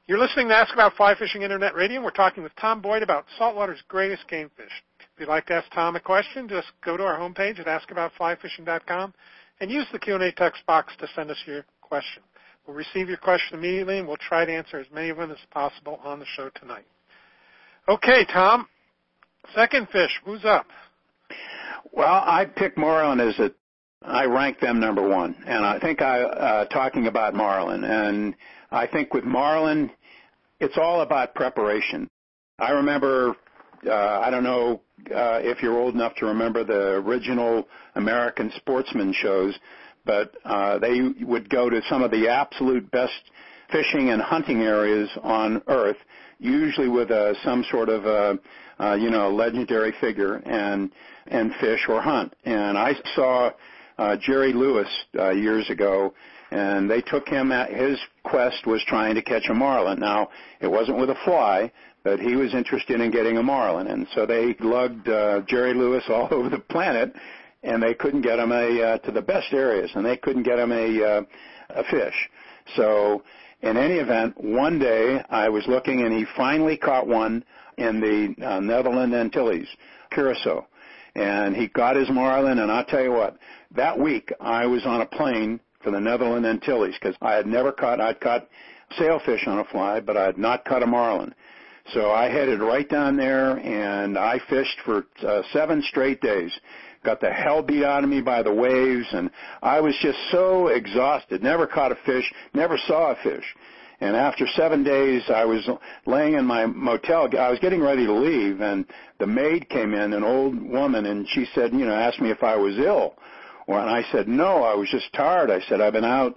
You're listening to Ask About Fly Fishing Internet Radio, and we're talking with Tom Boyd about saltwater's greatest game fish. If you'd like to ask Tom a question, just go to our homepage at askaboutflyfishing.com and use the Q&A text box to send us your question. We'll receive your question immediately, and we'll try to answer as many of them as possible on the show tonight. Okay, Tom, second fish, who's up? Well, I picked marlin I rank them number one, and I think talking about marlin, and I think with marlin, it's all about preparation. I remember, I don't know if you're old enough to remember the original American sportsman shows, but they would go to some of the absolute best fishing and hunting areas on Earth, usually with some sort of legendary figure, and fish or hunt. And I saw Jerry Lewis years ago, and they took him his quest was trying to catch a marlin. Now, it wasn't with a fly, but he was interested in getting a marlin. And so they lugged Jerry Lewis all over the planet, and they couldn't get him to the best areas, and they couldn't get him a fish. So in any event, one day I was looking, and he finally caught one in the Netherlands Antilles, Curacao. And he got his marlin, and I'll tell you what, that week I was on a plane for the Netherlands Antilles because I'd caught sailfish on a fly, but I had not caught a marlin. So I headed right down there, and I fished for 7 straight days. Got the hell beat out of me by the waves, and I was just so exhausted. Never caught a fish, never saw a fish. And after 7 days, I was laying in my motel. I was getting ready to leave, and the maid came in, an old woman, and she said, asked me if I was ill. Well, and I said, no, I was just tired. I said, I've been out,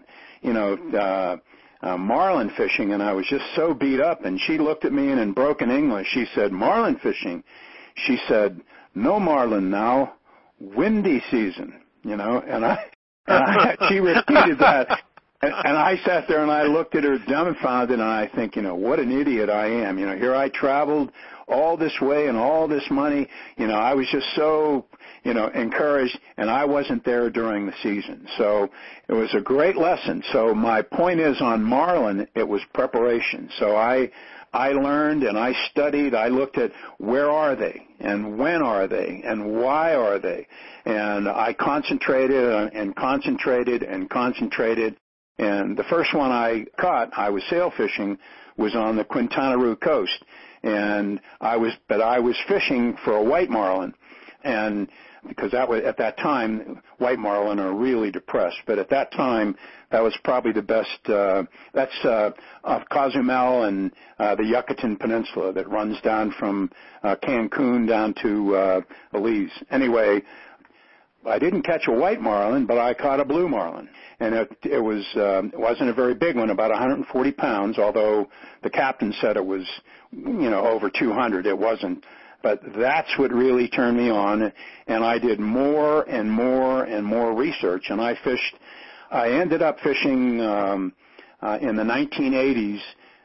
marlin fishing, and I was just so beat up. And she looked at me, and in broken English, she said, marlin fishing? She said, no marlin now, windy season, and she repeated that. And I sat there and I looked at her dumbfounded, and I think, what an idiot I am. Here I traveled all this way and all this money. I was just so, encouraged, and I wasn't there during the season. So it was a great lesson. So my point is on marlin, it was preparation. So I learned and I studied. I looked at where are they and when are they and why are they. And I concentrated and concentrated and concentrated. And the first one I caught, I was sail fishing, was on the Quintana Roo coast. And I was fishing for a white marlin. And because at that time, white marlin are really depressed. But at that time, that was probably the best. That's off Cozumel and the Yucatan Peninsula that runs down from Cancun down to Belize. Anyway, I didn't catch a white marlin, but I caught a blue marlin. And it wasn't a very big one, about 140 pounds, although the captain said it was, over 200. It wasn't. But that's what really turned me on, and I did more and more and more research, and I ended up fishing in the 1980s,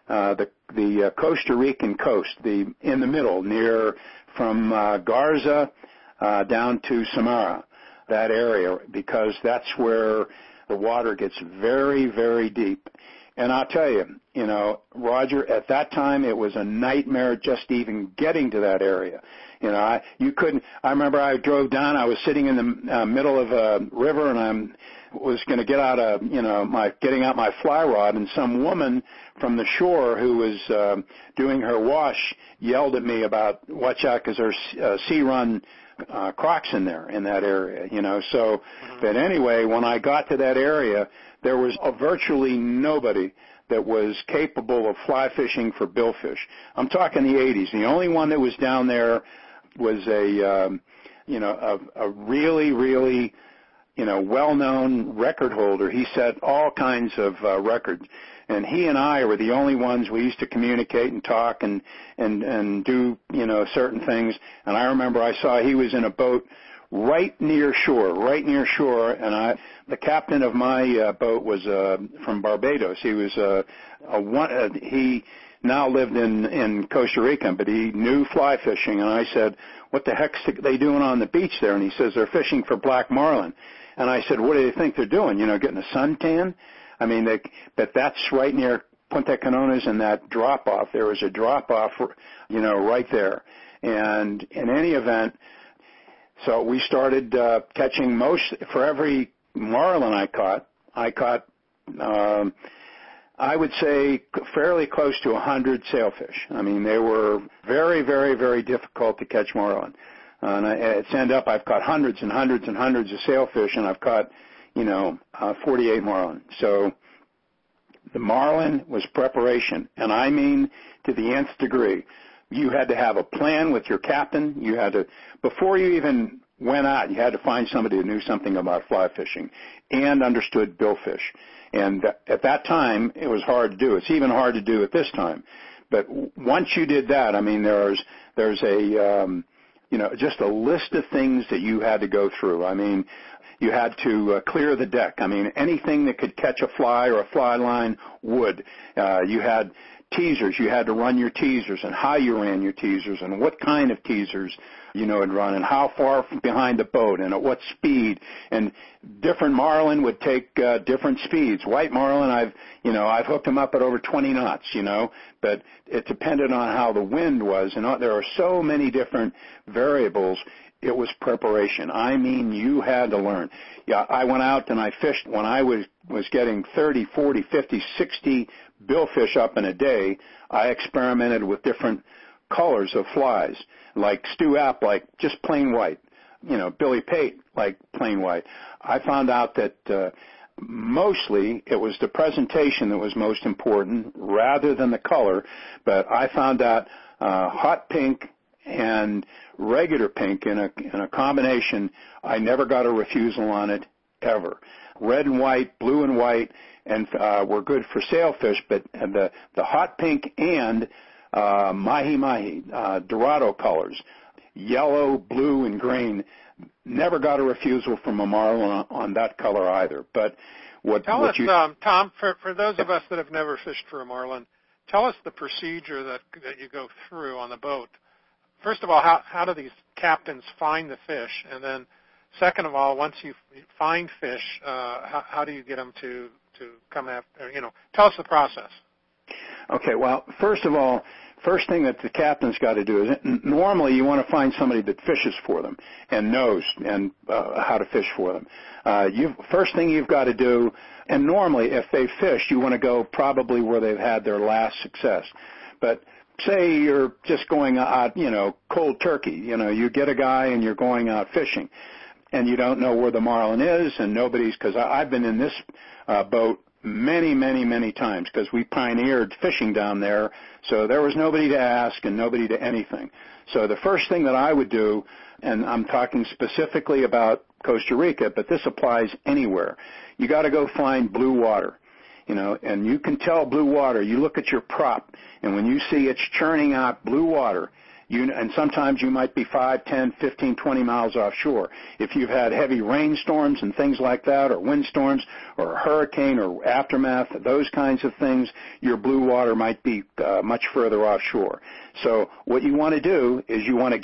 the Costa Rican coast, in the middle, from Garza down to Samara, that area, because that's where the water gets very, very deep. And I'll tell you, Roger, at that time it was a nightmare just even getting to that area. You couldn't. I remember I drove down. I was sitting in the middle of a river, and I was going to get out getting out my fly rod, and some woman from the shore who was doing her wash yelled at me about watch out because there's sea run crocs in that area. So, but anyway, when I got to that area, there was virtually nobody that was capable of fly fishing for billfish. I'm talking the 80s. The only one that was down there was a really, really, well-known record holder. He set all kinds of records. And he and I were the only ones. We used to communicate and talk and do, certain things. And I remember I saw he was in a boat right near shore, and the captain of my boat was from Barbados. He was he now lived in Costa Rica, but he knew fly fishing. And I said, "What the heck's they doing on the beach there?" And he says, "They're fishing for black marlin." And I said, "What do you think they're doing? Getting a suntan?" I mean, but that's right near Punta Canonas and that drop-off. There was a drop-off, right there. And in any event, so we started catching for every marlin I caught, I would say fairly close to 100 sailfish. I mean, they were very, very, very difficult to catch marlin. And it's ended up I've caught hundreds and hundreds and hundreds of sailfish, and I've caught, 48 marlin. So the marlin was preparation, and I mean to the nth degree. You had to have a plan with your captain. You had to, before you even went out, you had to find somebody who knew something about fly fishing and understood billfish. And at that time, it was hard to do. It's even hard to do at this time. But once you did that, I mean, there's a, just a list of things that you had to go through. I mean, you had to clear the deck. I mean, anything that could catch a fly or a fly line would. You had teasers. You had to run your teasers and how you ran your teasers and what kind of teasers, had run and how far behind the boat and at what speed. And different marlin would take different speeds. White marlin, I've hooked them up at over 20 knots, but it depended on how the wind was. And there are so many different variables. It was preparation. I mean, you had to learn. Yeah, I went out and I fished when I was getting 30, 40, 50, 60 billfish up in a day. I experimented with different colors of flies, like Stu App, like just plain white. Billy Pate, like plain white. I found out that mostly it was the presentation that was most important rather than the color, but I found out hot pink and regular pink in a combination, I never got a refusal on it ever. Red and white, blue and white, and were good for sailfish, but the hot pink and mahi-mahi, Dorado colors, yellow, blue, and green, never got a refusal from a marlin on that color either. But tell us, Tom, for those of us that have never fished for a marlin, tell us the procedure that you go through on the boat. First of all, how do these captains find the fish? And then second of all, once you find fish, how do you get them to come after, tell us the process. Okay, well, first of all, first thing that the captain's got to do is normally you want to find somebody that fishes for them and knows and how to fish for them. First thing you've got to do, and normally if they fish, you want to go probably where they've had their last success. But say you're just going out, cold turkey. You get a guy and you're going out fishing, and you don't know where the marlin is, and because I've been in this boat many, many, many times because we pioneered fishing down there, so there was nobody to ask and nobody to anything. So the first thing that I would do, and I'm talking specifically about Costa Rica, but this applies anywhere, you got to go find blue water. And you can tell blue water. You look at your prop, and when you see it's churning out blue water, and sometimes you might be 5, 10, 15, 20 miles offshore. If you've had heavy rainstorms and things like that, or windstorms, or a hurricane, or aftermath, those kinds of things, your blue water might be much further offshore. So what you want to do is you want to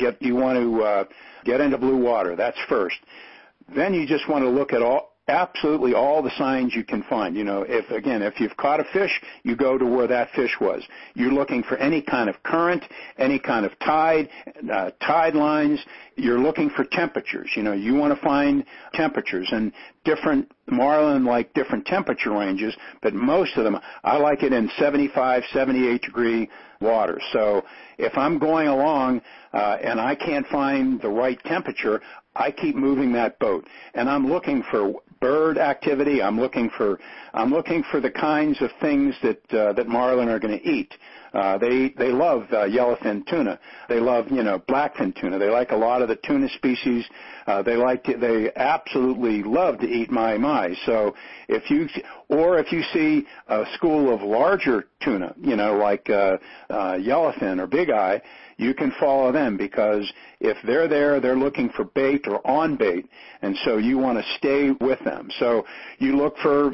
get into blue water. That's first. Then you just want to look at absolutely all the signs you can find. If you've caught a fish, you go to where that fish was. You're looking for any kind of current, any kind of tide lines. You're looking for temperatures. You want to find temperatures, and different marlin like different temperature ranges, but most of them, I like it in 75, 78 degree water. So if I'm going along and I can't find the right temperature, I keep moving that boat, and I'm looking for bird activity. I'm looking for the kinds of things that marlin are going to eat. They love yellowfin tuna. They love blackfin tuna. They like a lot of the tuna species. They absolutely love to eat mahi-mahi. So if you see a school of larger tuna, like yellowfin or big eye, you can follow them, because if they're there, they're looking for bait or on bait, and so you want to stay with them. So you look for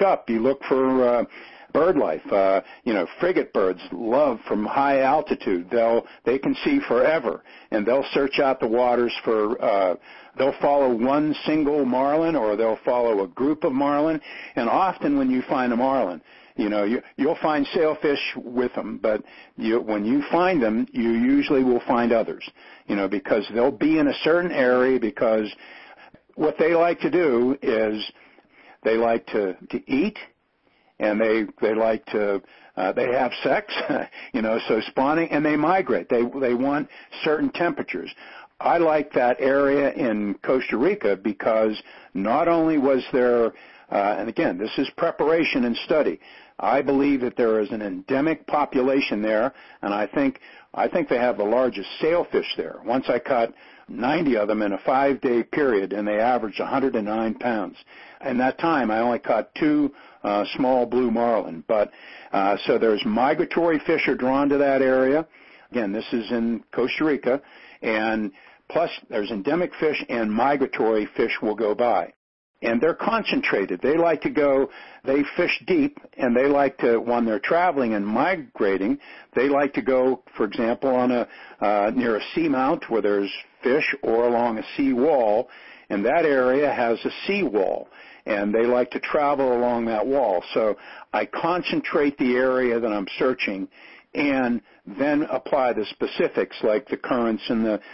bird life. Frigate birds love from high altitude. They can see forever, and they'll search out the waters for. They'll follow one single marlin, or they'll follow a group of marlin. And often when you find a marlin, You'll find sailfish with them, but when you find them, you usually will find others, because they'll be in a certain area, because what they like to do is they like to eat, and they like to they have sex, so spawning, and they migrate. They want certain temperatures. I like that area in Costa Rica because not only was there, and again, this is preparation and study, I believe that there is an endemic population there, and I think they have the largest sailfish there. Once I caught 90 of them in a 5-day period, and they averaged 109 pounds. In that time, I only caught 2 small blue marlin. But so there's migratory fish are drawn to that area. Again, this is in Costa Rica, and plus there's endemic fish and migratory fish will go by. And they're concentrated. They like to go, they fish deep, and they like to, when they're traveling and migrating, they like to go, for example, on near a seamount where there's fish, or along a sea wall, and that area has a sea wall, and they like to travel along that wall. So I concentrate the area that I'm searching, and then apply the specifics like the currents and the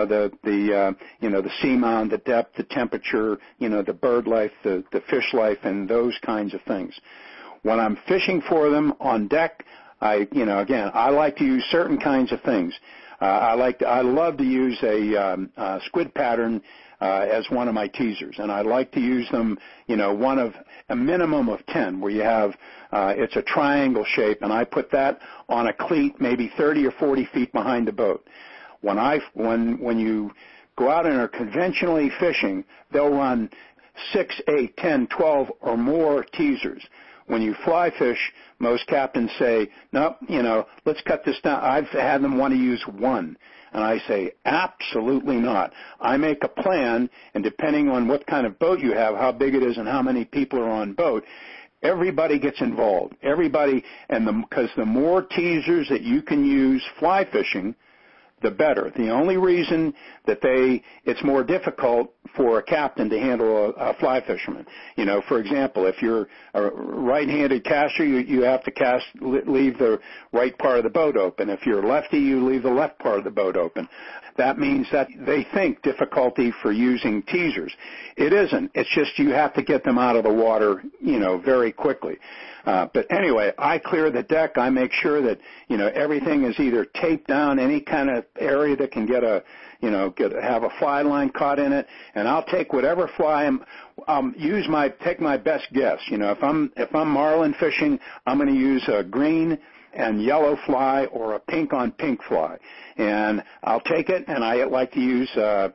seamount, the depth, the temperature, the bird life, the fish life, and those kinds of things. When I'm fishing for them on deck, I like to use certain kinds of things. I love to use a squid pattern as one of my teasers, and I like to use them, one of a minimum of 10, where you have it's a triangle shape, and I put that on a cleat maybe 30 or 40 feet behind the boat. When you go out and are conventionally fishing, they'll run 6, 8, 10, 12 or more teasers. When you fly fish, most captains say, no, let's cut this down. I've had them want to use 1. And I say, absolutely not. I make a plan, and depending on what kind of boat you have, how big it is, and how many people are on boat, everybody gets involved. Everybody, because the more teasers that you can use fly fishing, the better. The only reason that it's more difficult for a captain to handle a fly fisherman. For example, if you're a right-handed caster, you have to leave the right part of the boat open. If you're lefty, you leave the left part of the boat open. That means that they think difficulty for using teasers. It isn't. It's just you have to get them out of the water, very quickly. But anyway, I clear the deck. I make sure that, everything is either taped down, any kind of area that can have a fly line caught in it, and I'll take whatever fly take my best guess. If I'm marlin fishing, I'm going to use a green and yellow fly or a pink on pink fly, and I'll take it, and I like to use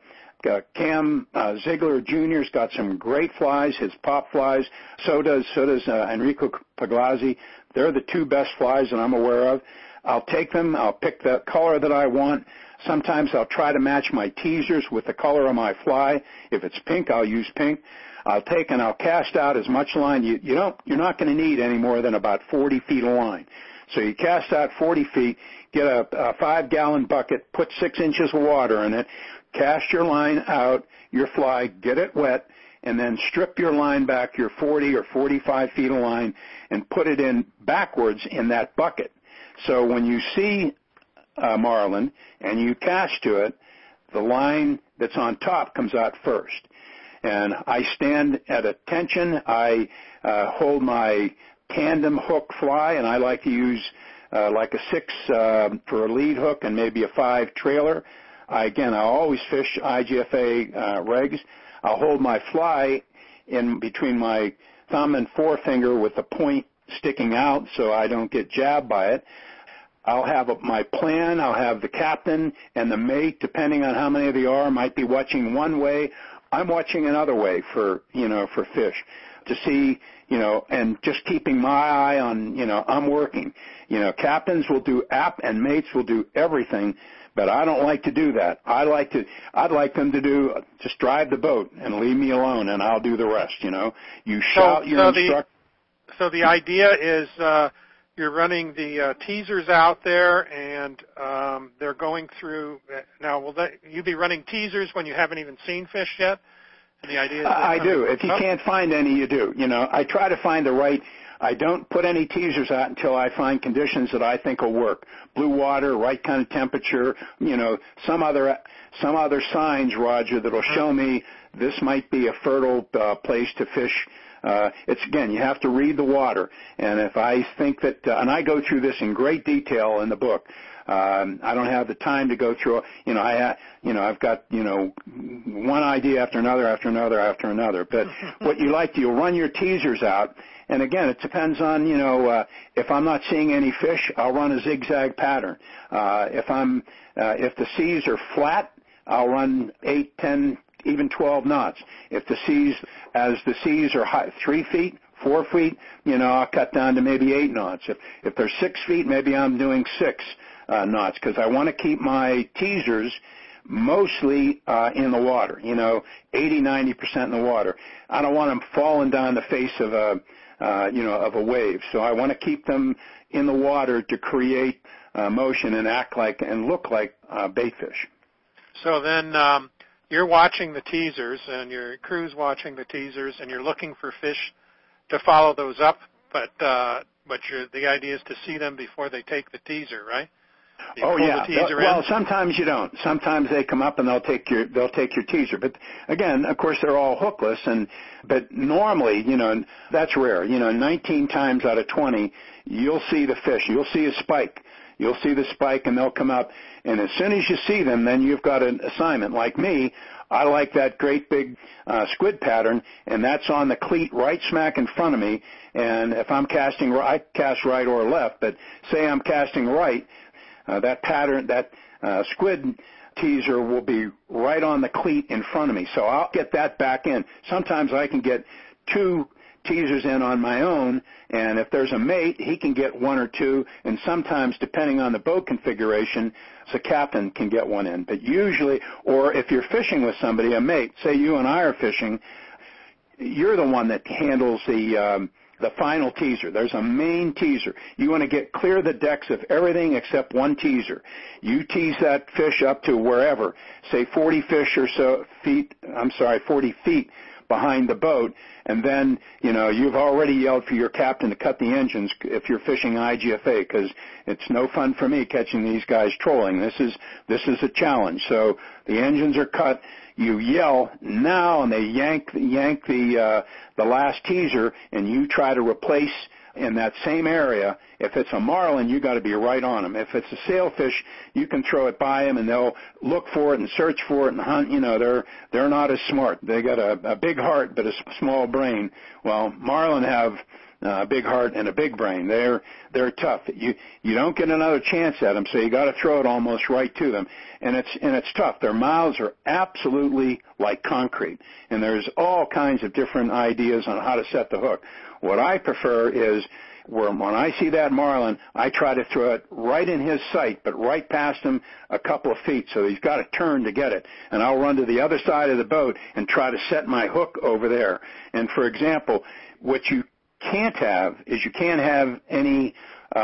Cam Ziegler Jr.'s got some great flies, his pop flies. So does Enrico Paglazzi. They're the 2 best flies that I'm aware of. I'll take them. I'll pick the color that I want. Sometimes I'll try to match my teasers with the color of my fly. If it's pink, I'll use pink. I'll take and I'll cast out as much line. You're not going to need any more than about 40 feet of line. So you cast out 40 feet, get a 5-gallon bucket, put 6 inches of water in it, cast your line out, your fly, get it wet, and then strip your line back, your 40 or 45 feet of line, and put it in backwards in that bucket. So when you see marlin and you cast to it, the line that's on top comes out first. And I stand at attention. I hold my tandem hook fly, and I like to use like a 6 for a lead hook and maybe a 5 trailer. I always fish IGFA regs. I'll hold my fly in between my thumb and forefinger with the point sticking out so I don't get jabbed by it. I'll have my plan. I'll have the captain and the mate, depending on how many of you are, might be watching one way. I'm watching another way for fish to see, and just keeping my eye on, I'm working. Captains will do and mates will do everything, but I don't like to do that. I'd like them to just drive the boat and leave me alone, and I'll do the rest, You shout your instructions. So the idea is you're running the teasers out there, and they're going through. Now, will you be running teasers when you haven't even seen fish yet? And the idea is I do. If you can't find any, you do. I try to find the right. I don't put any teasers out until I find conditions that I think will work. Blue water, right kind of temperature, some other signs, Roger, that'll show me this might be a fertile place to fish. It's, again, you have to read the water. And if I think that, and I go through this in great detail in the book. I don't have the time to go through, I've got, one idea after another. But what you'll run your teasers out. And again, it depends on, if I'm not seeing any fish, I'll run a zigzag pattern. If the seas are flat, I'll run 8, 10, even 12 knots. As the seas are high, 3 feet, 4 feet, I'll cut down to maybe 8 knots. If they're 6 feet, maybe I'm doing 6 knots, because I want to keep my teasers mostly in the water, 80, 90% in the water. I don't want them falling down the face of a wave. So I want to keep them in the water to create motion and act like and look like bait fish. So then you're watching the teasers, and your crew's watching the teasers, and you're looking for fish to follow those up, but the idea is to see them before they take the teaser, right? Well, sometimes you don't. Sometimes they come up and they'll take your teaser. But again, of course, they're all hookless. But normally, that's rare. 19 times out of 20, you'll see the fish. You'll see a spike. You'll see the spike, and they'll come up. And as soon as you see them, then you've got an assignment. Like me, I like that great big squid pattern, and that's on the cleat right smack in front of me. And if I'm casting, I cast right or left. But say I'm casting right. That pattern, that squid teaser will be right on the cleat in front of me. So I'll get that back in. Sometimes I can get 2 teasers in on my own, and if there's a mate, he can get 1 or 2, and sometimes, depending on the boat configuration, the captain can get 1 in. But usually, or if you're fishing with somebody, a mate, say you and I are fishing, you're the one that handles the final teaser. There's a main teaser. You want to get clear the decks of everything except 1 teaser. You tease that fish up to wherever, say 40 feet behind the boat, and then, you've already yelled for your captain to cut the engines if you're fishing IGFA, because it's no fun for me catching these guys trolling. This is a challenge. So the engines are cut. You yell now, and they yank the last teaser, and you try to replace in that same area. If it's a marlin, you got to be right on them. If it's a sailfish, you can throw it by them, and they'll look for it and search for it and hunt. They're not as smart. They got a big heart but a small brain. Well, marlin have a big heart and a big brain. They're tough. You don't get another chance at them, so you got to throw it almost right to them. And it's tough. Their mouths are absolutely like concrete, and there's all kinds of different ideas on how to set the hook. What I prefer is when I see that marlin, I try to throw it right in his sight, but right past him a couple of feet, so he's got to turn to get it. And I'll run to the other side of the boat and try to set my hook over there. And for example, what you can't have is you can't have any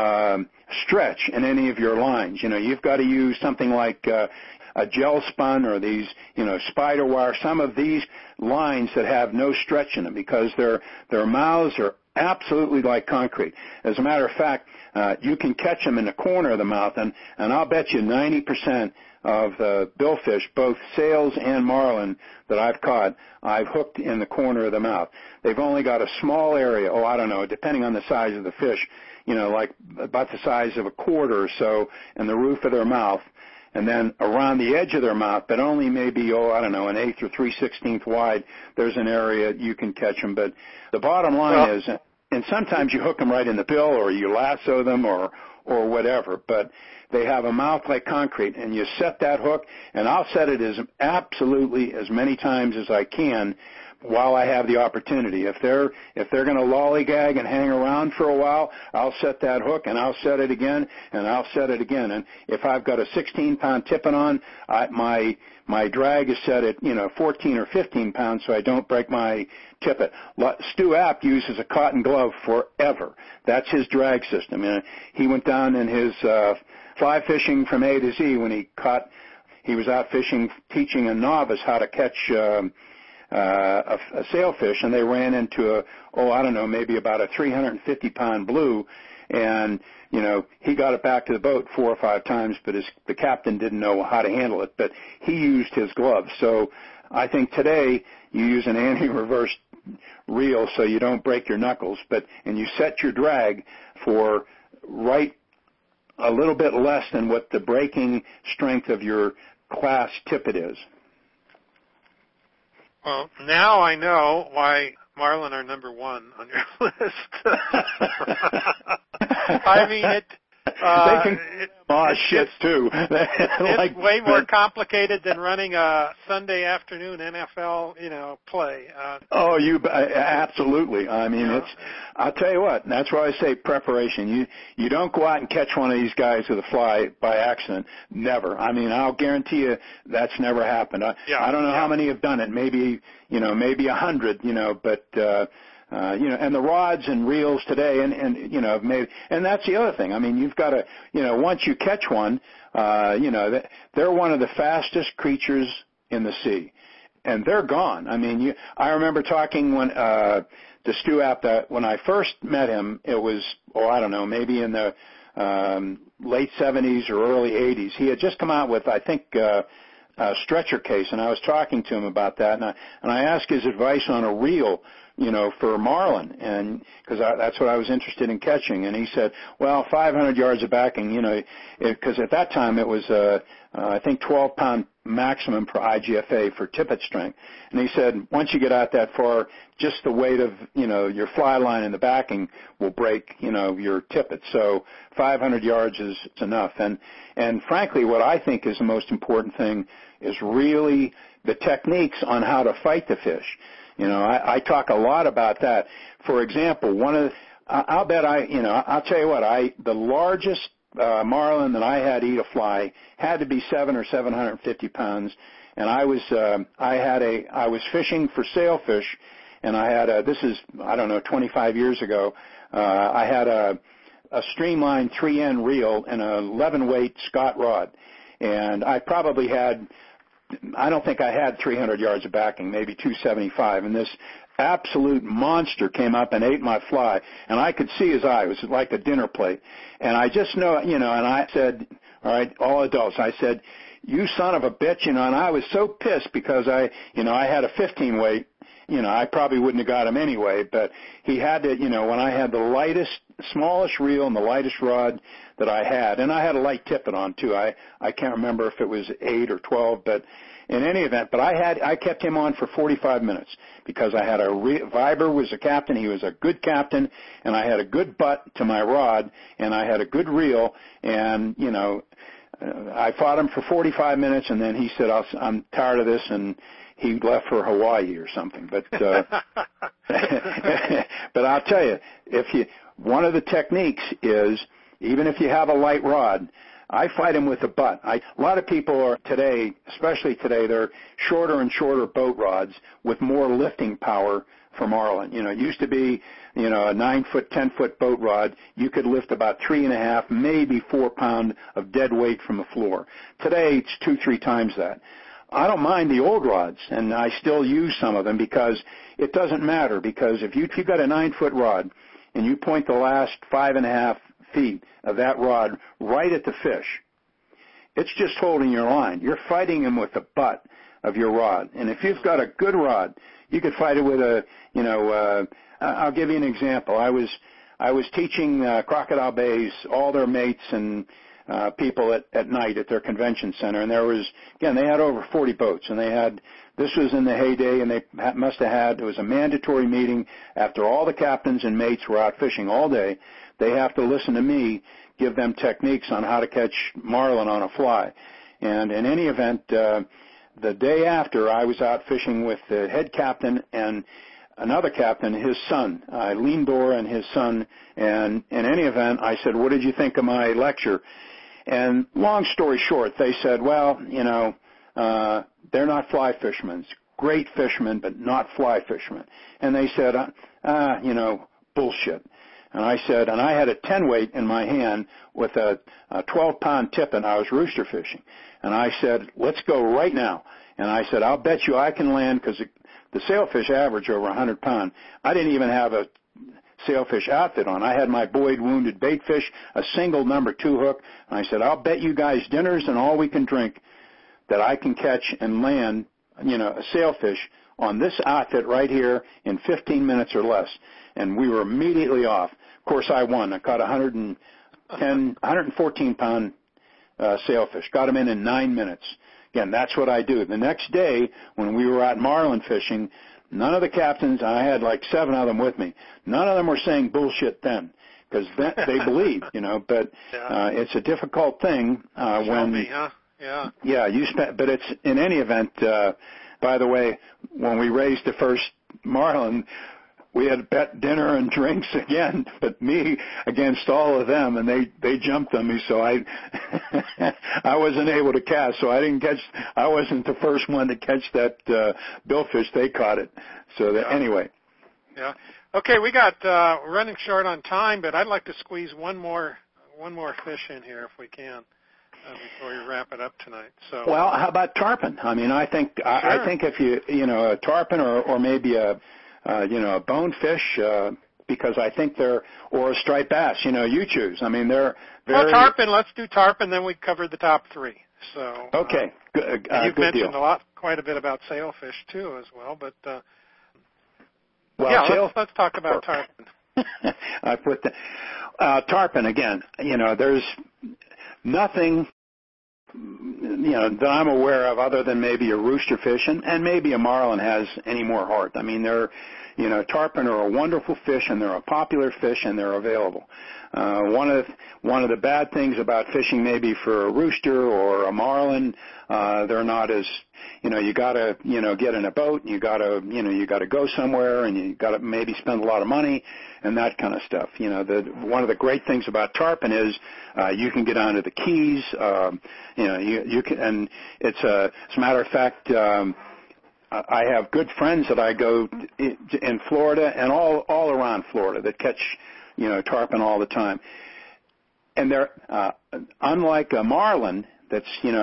stretch in any of your lines. You've got to use something like a gel spun or these, spider wire, some of these lines that have no stretch in them, because their mouths are absolutely like concrete. As a matter of fact, you can catch them in the corner of the mouth, and I'll bet you 90% of the billfish, both sails and marlin that I've caught, I've hooked in the corner of the mouth. They've only got a small area, I don't know, depending on the size of the fish, like about the size of a quarter or so in the roof of their mouth. And then around the edge of their mouth, but only maybe, an 1/8 or 3/16 wide, there's an area you can catch them. But the bottom line is, and sometimes you hook them right in the bill, or you lasso them, or whatever, but they have a mouth like concrete, and you set that hook, and I'll set it as many times as I can while I have the opportunity. If they're going to lollygag and hang around for a while, I'll set that hook, and I'll set it again, and I'll set it again. And if I've got a 16-pound tippet on, my drag is set at 14 or 15 pounds, so I don't break my tippet. Stu Apt uses a cotton glove forever. That's his drag system. And he went down in his fly fishing from A to Z when he was out fishing, teaching a novice how to catch a sailfish, and they ran into maybe about a 350-pound blue, and he got it back to the boat 4 or 5 times, but the captain didn't know how to handle it, but he used his gloves. So I think today you use an anti-reverse reel so you don't break your knuckles, and you set your drag for a little bit less than what the breaking strength of your class tippet is. Well, now I know why marlin are number one on your list. I mean, they can shit too. It's way more complicated than running a Sunday afternoon NFL, play. Absolutely. I mean, I'll tell you what. That's why I say preparation. You don't go out and catch one of these guys with a fly by accident. Never. I mean, I'll guarantee you that's never happened. I don't know how many have done it. Maybe 100. But. And the rods and reels today, and that's the other thing. I mean, you've got to, once you catch one, they're one of the fastest creatures in the sea, and they're gone. I mean, I remember talking to Stu App that when I first met him, it was, maybe in the late 70s or early 80s. He had just come out with, I think, a stretcher case, and I was talking to him about that, and I asked his advice on a reel, for marlin, and because that's what I was interested in catching. And he said, well, 500 yards of backing, because at that time it was, I think 12-pound maximum for IGFA for tippet strength. And he said, once you get out that far, just the weight of, your fly line and the backing will break, your tippet. So 500 yards is enough. And frankly, what I think is the most important thing is really the techniques on how to fight the fish. I talk a lot about that. For example, I'll tell you what, the largest marlin that I had eat a fly had to be 700 or 750 pounds, and I was fishing for sailfish, and I had this is 25 years ago. I had a Streamline 3N reel and a 11-weight Scott rod, and I probably had. I don't think I had 300 yards of backing, maybe 275, and this absolute monster came up and ate my fly, and I could see his eye. It was like a dinner plate. And I just know, and I said, all right, all adults, I said, you son of a bitch, and I was so pissed because I had a 15-weight, I probably wouldn't have got him anyway, but he had to, when I had the smallest reel and the lightest rod that I had, and I had a light tippet on too. I can't remember if it was 8 or 12, but in any event, but I kept him on for 45 minutes because I had Viber was a captain. He was a good captain, and I had a good butt to my rod, and I had a good reel, and I fought him for 45 minutes, and then he said, I'm tired of this, and he left for Hawaii or something. But but I'll tell you, one of the techniques is, even if you have a light rod, I fight him with a butt. A lot of people are today, especially today, they're shorter and shorter boat rods with more lifting power for marlin. It used to be, a 9-foot, 10-foot boat rod. You could lift about 3.5, maybe 4 pound of dead weight from the floor. Today, it's 2-3 times that. I don't mind the old rods, and I still use some of them because it doesn't matter. Because if you've got a 9-foot rod and you point the last 5.5 feet of that rod right at the fish, it's just holding your line. You're fighting him with the butt of your rod. And if you've got a good rod, you could fight it with I'll give you an example. I was teaching Crocodile Bays, all their mates and people at night at their convention center, and they had over 40 boats, and this was in the heyday, and they must have had, it was a mandatory meeting after all the captains and mates were out fishing all day. They have to listen to me give them techniques on how to catch marlin on a fly. And in any event, the day after, I was out fishing with the head captain and another captain, his son, Lindor and his son, and in any event, I said, what did you think of my lecture? And long story short, they said, well, they're not fly fishermen. Great fishermen, but not fly fishermen. And they said, bullshit. And I said, and I had a 10-weight in my hand with a 12-pound tip, and I was rooster fishing. And I said, let's go right now. And I said, I'll bet you I can land, because The sailfish average over 100 pounds. I didn't even have a sailfish outfit on. I had my Boyd wounded baitfish, a single number 2 hook, and I said, I'll bet you guys dinners and all we can drink that I can catch and land, a sailfish on this outfit right here in 15 minutes or less. And we were immediately off. Of course, I won. I caught 114-pound sailfish. Got them in 9 minutes. Again, that's what I do. The next day, when we were out marlin fishing, none of the captains, I had like 7 of them with me, none of them were saying bullshit then, because they believe, but it's a difficult thing when... me, huh? Yeah. Yeah, but it's, in any event, by the way, when we raised the first marlin, we had bet dinner and drinks again, but me against all of them, and they jumped on me, so I wasn't able to cast, so I wasn't the first one to catch that billfish. They caught it. So anyway. Yeah. Okay, we're running short on time, but I'd like to squeeze one more fish in here if we can before we wrap it up tonight. So. Well, how about tarpon? I mean, I think if a tarpon or maybe a bonefish, because I think or a striped bass, you choose. I mean, they're very... Well, tarpon, let's do tarpon, then we covered the top 3. So. Okay, you've good mentioned deal. quite a bit about sailfish, too, as well, but, well, let's talk about tarpon. I put the, tarpon, again, there's nothing, that I'm aware of other than maybe a rooster fish and maybe a marlin has any more heart. I mean, tarpon are a wonderful fish and they're a popular fish and they're available. One of the bad things about fishing maybe for a rooster or a marlin, they're not as, you gotta, get in a boat and you gotta go somewhere and you gotta maybe spend a lot of money and that kind of stuff. One of the great things about tarpon is, you can get onto the Keys, you can, and as a matter of fact, I have good friends that I go in Florida and all around Florida that catch, tarpon all the time. And they're, unlike a marlin that's,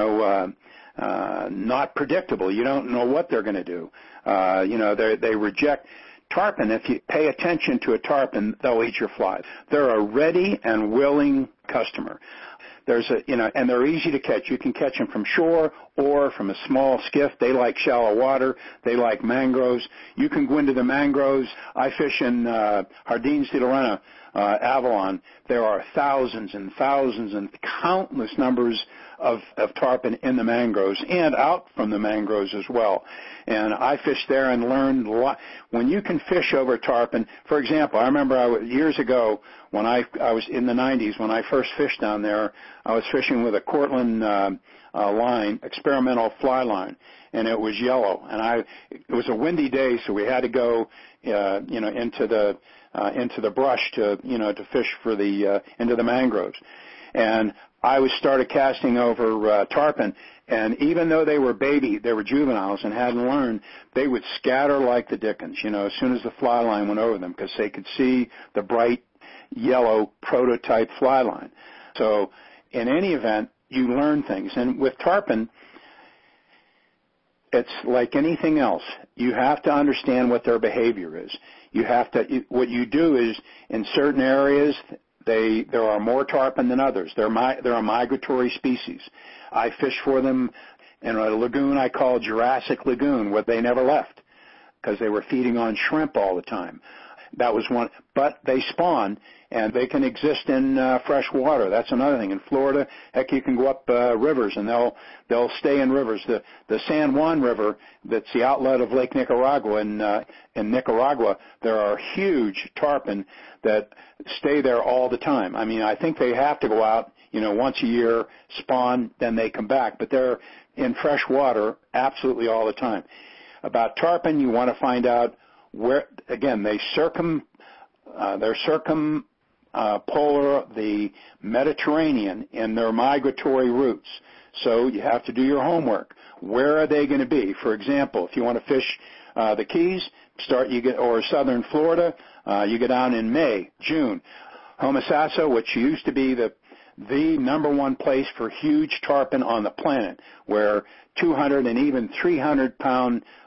not predictable. You don't know what they're going to do. They reject tarpon. If you pay attention to a tarpon, they'll eat your flies. They're a ready and willing customer. And they're easy to catch. You can catch them from shore or from a small skiff. They like shallow water. They like mangroves. You can go into the mangroves. I fish in Jardines de Lorena, Avalon. There are thousands and thousands and countless numbers of tarpon in the mangroves and out from the mangroves as well. And I fished there and learned a lot. When you can fish over tarpon, for example, I remember years ago when I was in the 90s when I first fished down there, I was fishing with a Cortland line, experimental fly line, and it was yellow. And it was a windy day, so we had to go, into the brush to fish for into the mangroves. And I started casting over tarpon, and even though they were juveniles and hadn't learned, they would scatter like the dickens, as soon as the fly line went over them, because they could see the bright yellow prototype fly line. So in any event, you learn things. And with tarpon, it's like anything else. You have to understand what their behavior is. What you do is, in certain areas, there are more tarpon than others. They're a migratory species. I fish for them in a lagoon I call Jurassic Lagoon, where they never left because they were feeding on shrimp all the time. That was one, but they spawn and they can exist in fresh water. That's another thing. In Florida, heck, you can go up rivers and they'll stay in rivers. The San Juan River, that's the outlet of Lake Nicaragua in Nicaragua, there are huge tarpon that stay there all the time. I mean, I think they have to go out, once a year, spawn, then they come back, but they're in fresh water absolutely all the time. About tarpon, you want to find out where, again, they're circumpolar the Mediterranean in their migratory routes. So you have to do your homework. Where are they going to be? For example, if you want to fish the Keys, or southern Florida, you get down in May, June. Homosassa, which used to be the number one place for huge tarpon on the planet, where 200 and even 300 pound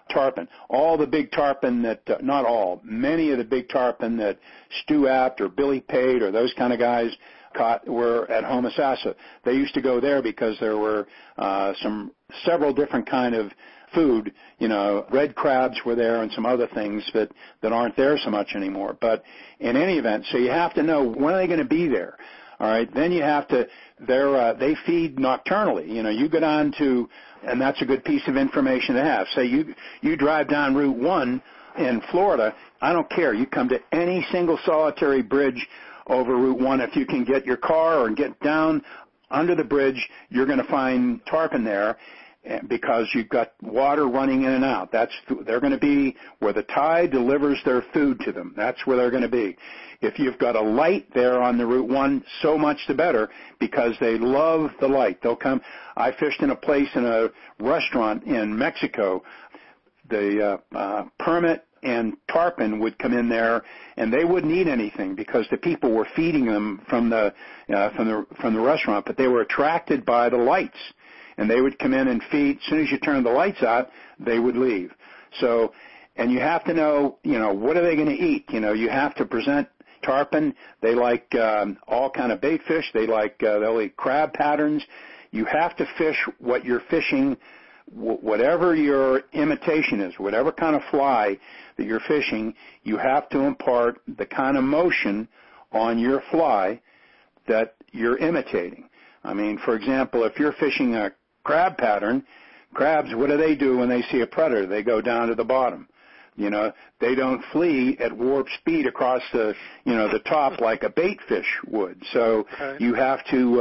tarpon. All the big tarpon that, not all, many of the big tarpon that Stu Apt or Billy Pate or those kind of guys caught were at Homosassa. They used to go there because there were several different kind of food. Red crabs were there and some other things that aren't there so much anymore. But in any event, so you have to know when are they going to be there. All right, then you have to, they feed nocturnally. You go down to, and that's a good piece of information to have. Say you drive down Route 1 in Florida, I don't care. You come to any single solitary bridge over Route 1. If you can get your car or get down under the bridge, you're going to find tarpon there because you've got water running in and out. They're going to be where the tide delivers their food to them. That's where they're going to be. If you've got a light there on the Route 1, so much the better because they love the light. They'll come. I fished in a place in a restaurant in Mexico. The permit and tarpon would come in there, and they wouldn't eat anything because the people were feeding them from the restaurant, but they were attracted by the lights, and they would come in and feed. As soon as you turned the lights out, they would leave. So, and you have to know, what are they going to eat? You have to present tarpon. They like all kind of bait fish. They'll eat crab patterns. You have to fish what you're fishing. Whatever your imitation is, whatever kind of fly that you're fishing, you have to impart the kind of motion on your fly that you're imitating. I mean, for example, if you're fishing a crab pattern, crabs, what do they do when they see a predator? They go down to the bottom. They don't flee at warp speed across the top like a bait fish would. So you have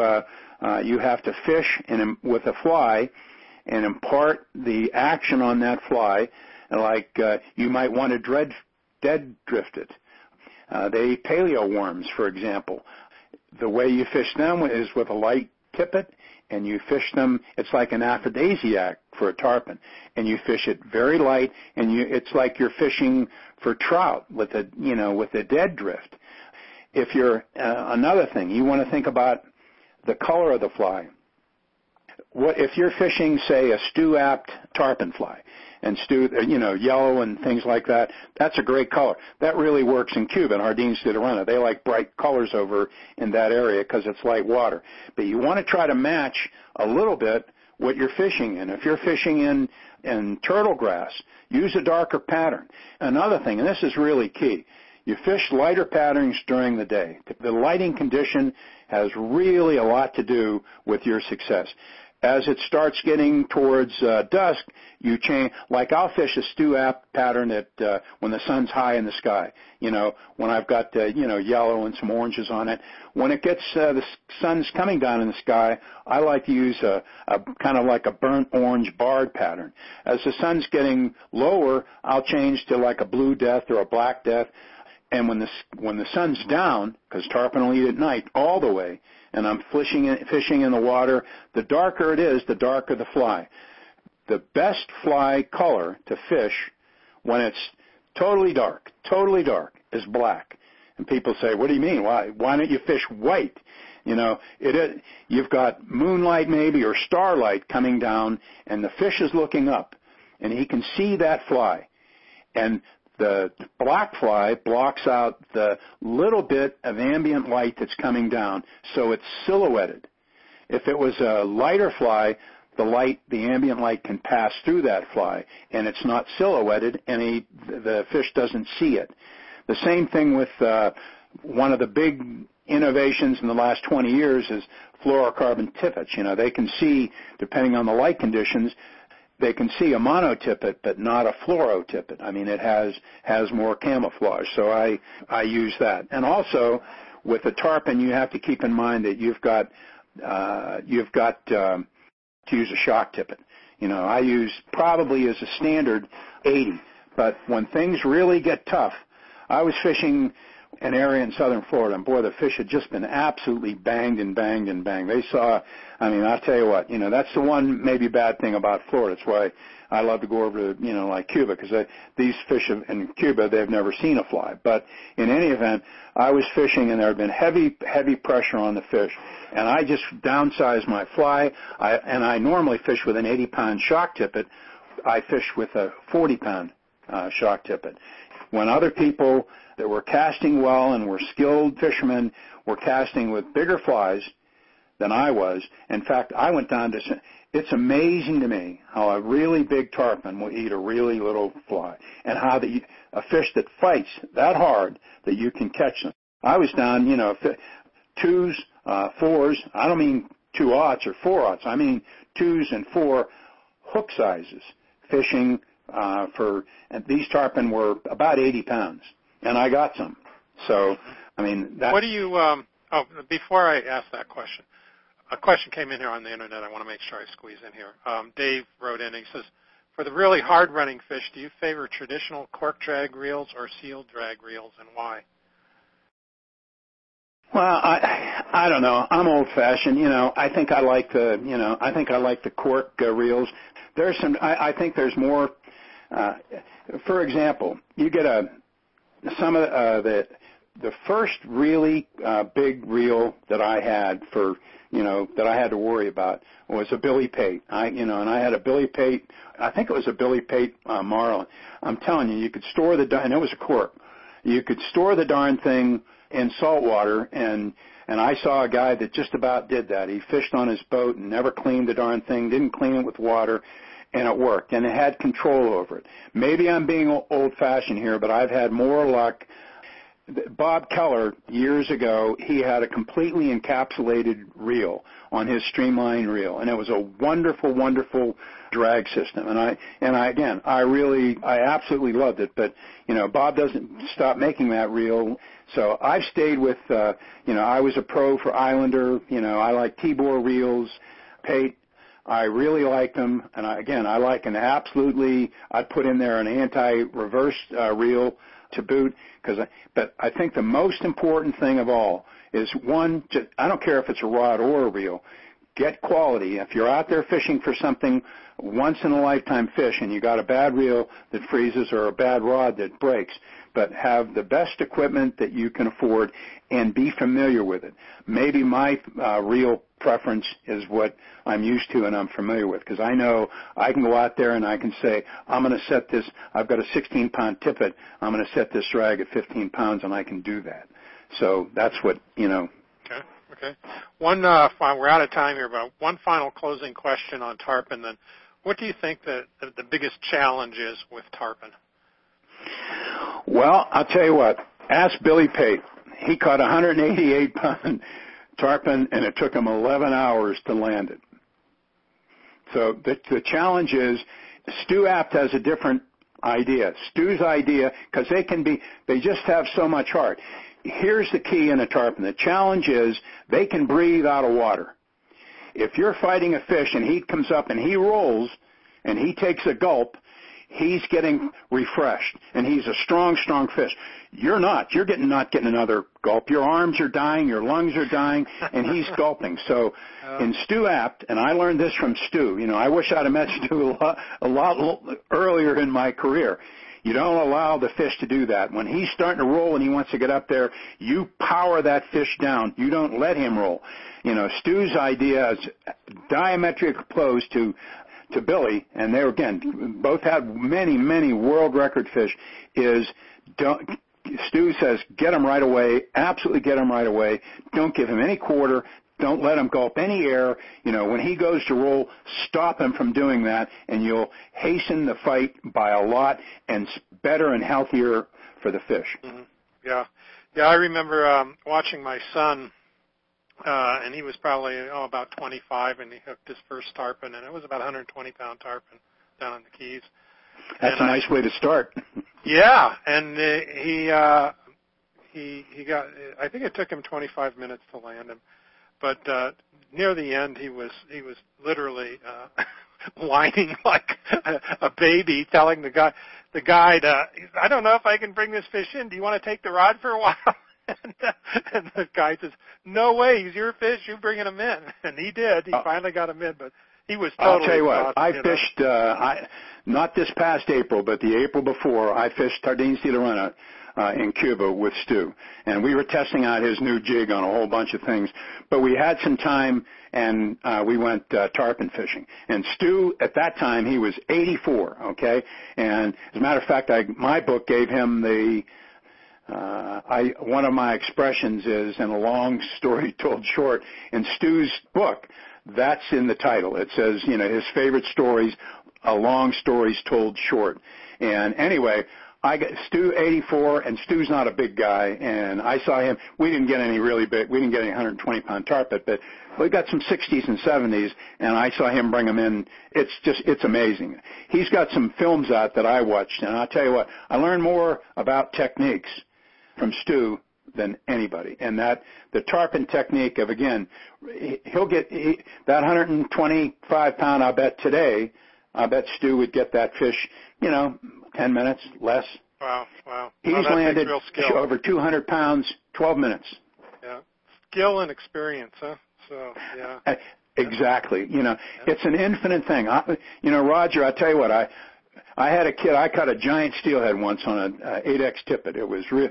to fish with a fly and impart the action on that fly, like you might want to dead drift it. They eat paleo worms, for example. The way you fish them is with a light tippet, and you fish them. It's like an aphrodisiac for a tarpon, and you fish it very light, and it's like you're fishing for trout with a dead drift. If you're another thing, you want to think about the color of the fly. If you're fishing, say, a Stu Apt tarpon fly, and yellow and things like that, that's a great color. That really works in Cuba, in Jardines de Lorena. They like bright colors over in that area because it's light water. But you want to try to match a little bit what you're fishing in. If you're fishing in turtle grass, use a darker pattern. Another thing, and this is really key, you fish lighter patterns during the day. The lighting condition has really a lot to do with your success. As it starts getting towards dusk, you change. Like I'll fish a Stu Apt pattern when the sun's high in the sky. When I've got yellow and some oranges on it. When it gets the sun's coming down in the sky, I like to use a kind of like a burnt orange barred pattern. As the sun's getting lower, I'll change to like a blue death or a black death. And when the sun's down, because tarpon will eat at night all the way, and I'm fishing in the water, the darker it is, the darker the fly. The best fly color to fish when it's totally dark, is black. And people say, what do you mean? Why don't you fish white? You've got moonlight maybe or starlight coming down, and the fish is looking up, and he can see that fly. And the black fly blocks out the little bit of ambient light that's coming down, so it's silhouetted. If it was a lighter fly, the ambient light can pass through that fly, and it's not silhouetted, and the fish doesn't see it. The same thing with one of the big innovations in the last 20 years is fluorocarbon tippets. They can see, depending on the light conditions, they can see a monotippet, but not a fluorotippet. I mean, it has more camouflage, so I use that. And also, with the tarpon, you have to keep in mind that you've got to use a shock tippet. I use probably as a standard 80, but when things really get tough, I was fishing an area in southern Florida, and boy, the fish had just been absolutely banged and banged and banged. I'll tell you what, that's the one maybe bad thing about Florida. It's why I love to go over to, like Cuba, because these fish in Cuba, they've never seen a fly. But in any event, I was fishing, and there had been heavy pressure on the fish, and I just downsized my fly, and I normally fish with an 80-pound shock tippet. I fished with a 40-pound shock tippet. When other people that were casting well and were skilled fishermen were casting with bigger flies than I was, in fact, I went down to, it's amazing to me how a really big tarpon will eat a really little fly, and how a fish that fights that hard that you can catch them. I was down, 2s, 4s, I don't mean 2-aughts or 4-aughts, I mean 2s and 4 hook sizes, fishing and these tarpon were about 80 pounds, and I got some. So, I mean, that... What do you, before I ask that question, a question came in here on the internet. I want to make sure I squeeze in here. Dave wrote in, he says, for the really hard-running fish, do you favor traditional cork drag reels or seal drag reels, and why? Well, I don't know. I'm old-fashioned. I think I like the cork reels. There's some. I think there's more. For example, you get some of the first really big reel that I had that I had to worry about was a Billy Pate. And I had a Billy Pate. I think it was a Billy Pate Marlin. I'm telling you, you could store and it was a cork. You could store the darn thing in salt water, and I saw a guy that just about did that. He fished on his boat and never cleaned the darn thing, didn't clean it with water, and it worked, and it had control over it. Maybe I'm being old-fashioned here, but I've had more luck. Bob Keller, years ago, he had a completely encapsulated reel on his streamline reel, and it was a wonderful, wonderful drag system. And I absolutely loved it. But Bob doesn't stop making that reel, so I've stayed with. I was a pro for Islander. I like Tibor reels, Pate. I really like them, and I like an absolutely. I'd put in there an anti-reverse reel to boot, but I think the most important thing of all is I don't care if it's a rod or a reel, get quality. If you're out there fishing for something once in a lifetime fish and you got a bad reel that freezes or a bad rod that breaks, but have the best equipment that you can afford and be familiar with it. Maybe my reel preference is what I'm used to and I'm familiar with, because I know I can go out there and I can say, I'm going to set this, I've got a 16-pound tippet, I'm going to set this drag at 15 pounds, and I can do that. So that's what, Okay. One, we're out of time here, but one final closing question on tarpon then. What do you think the biggest challenge is with tarpon? Well, I'll tell you what. Ask Billy Pate. He caught 188-pound tarpon, and it took him 11 hours to land it. So the challenge is, Stu Apt has a different idea. Stu's idea, because they just have so much heart. Here's the key in a tarpon. The challenge is they can breathe out of water. If you're fighting a fish and he comes up and he rolls and he takes a gulp, he's getting refreshed, and he's a strong, strong fish. You're not. You're not getting another gulp. Your arms are dying, your lungs are dying, and he's gulping. So in Stu Apt, and I learned this from Stu, I wish I'd have met Stu a lot earlier in my career. You don't allow the fish to do that. When he's starting to roll and he wants to get up there, you power that fish down. You don't let him roll. Stu's idea is diametrically opposed to Billy, and they, again, both have many, many world record fish, Stu says, get him right away, absolutely get him right away. Don't give him any quarter. Don't let him gulp any air. When he goes to roll, stop him from doing that, and you'll hasten the fight by a lot, and better and healthier for the fish. Mm-hmm. Yeah, I remember watching my son, and he was probably about 25, and he hooked his first tarpon, and it was about 120-pound tarpon down in the Keys. That's a nice way to start. Yeah, and he got. I think it took him 25 minutes to land him. But near the end, he was literally whining like a baby, telling the guide, I don't know if I can bring this fish in. Do you want to take the rod for a while? And the guy says, no way, he's your fish. You're bringing him in. And he did. He finally got him in, but he was totally I'll tell you what, exhausted, I fished, not this past April, but the April before, I fished Tardines de Lorena in Cuba with Stu. And we were testing out his new jig on a whole bunch of things. But we had some time, and we went tarpon fishing. And Stu, at that time, he was 84, okay? And as a matter of fact, my book gave him the one of my expressions is, in a long story told short, in Stu's book, that's in the title. It says, his favorite stories, long stories told short. And anyway, I got Stu 84, and Stu's not a big guy, and I saw him. We didn't get any really big. We didn't get any 120-pound tarpon, but we got some 60s and 70s, and I saw him bring them in. It's amazing. He's got some films out that I watched, and I'll tell you what, I learned more about techniques from Stu than anybody. And that the tarpon technique of, again, he'll get that 125-pound, I bet Stu would get that fish, 10 minutes, less. Wow. He's landed over 200 pounds, 12 minutes. Yeah. Skill and experience, huh? So, yeah. Exactly. It's an infinite thing. Roger, I tell you what, I had a kid. I caught a giant steelhead once on an 8X tippet. It was real.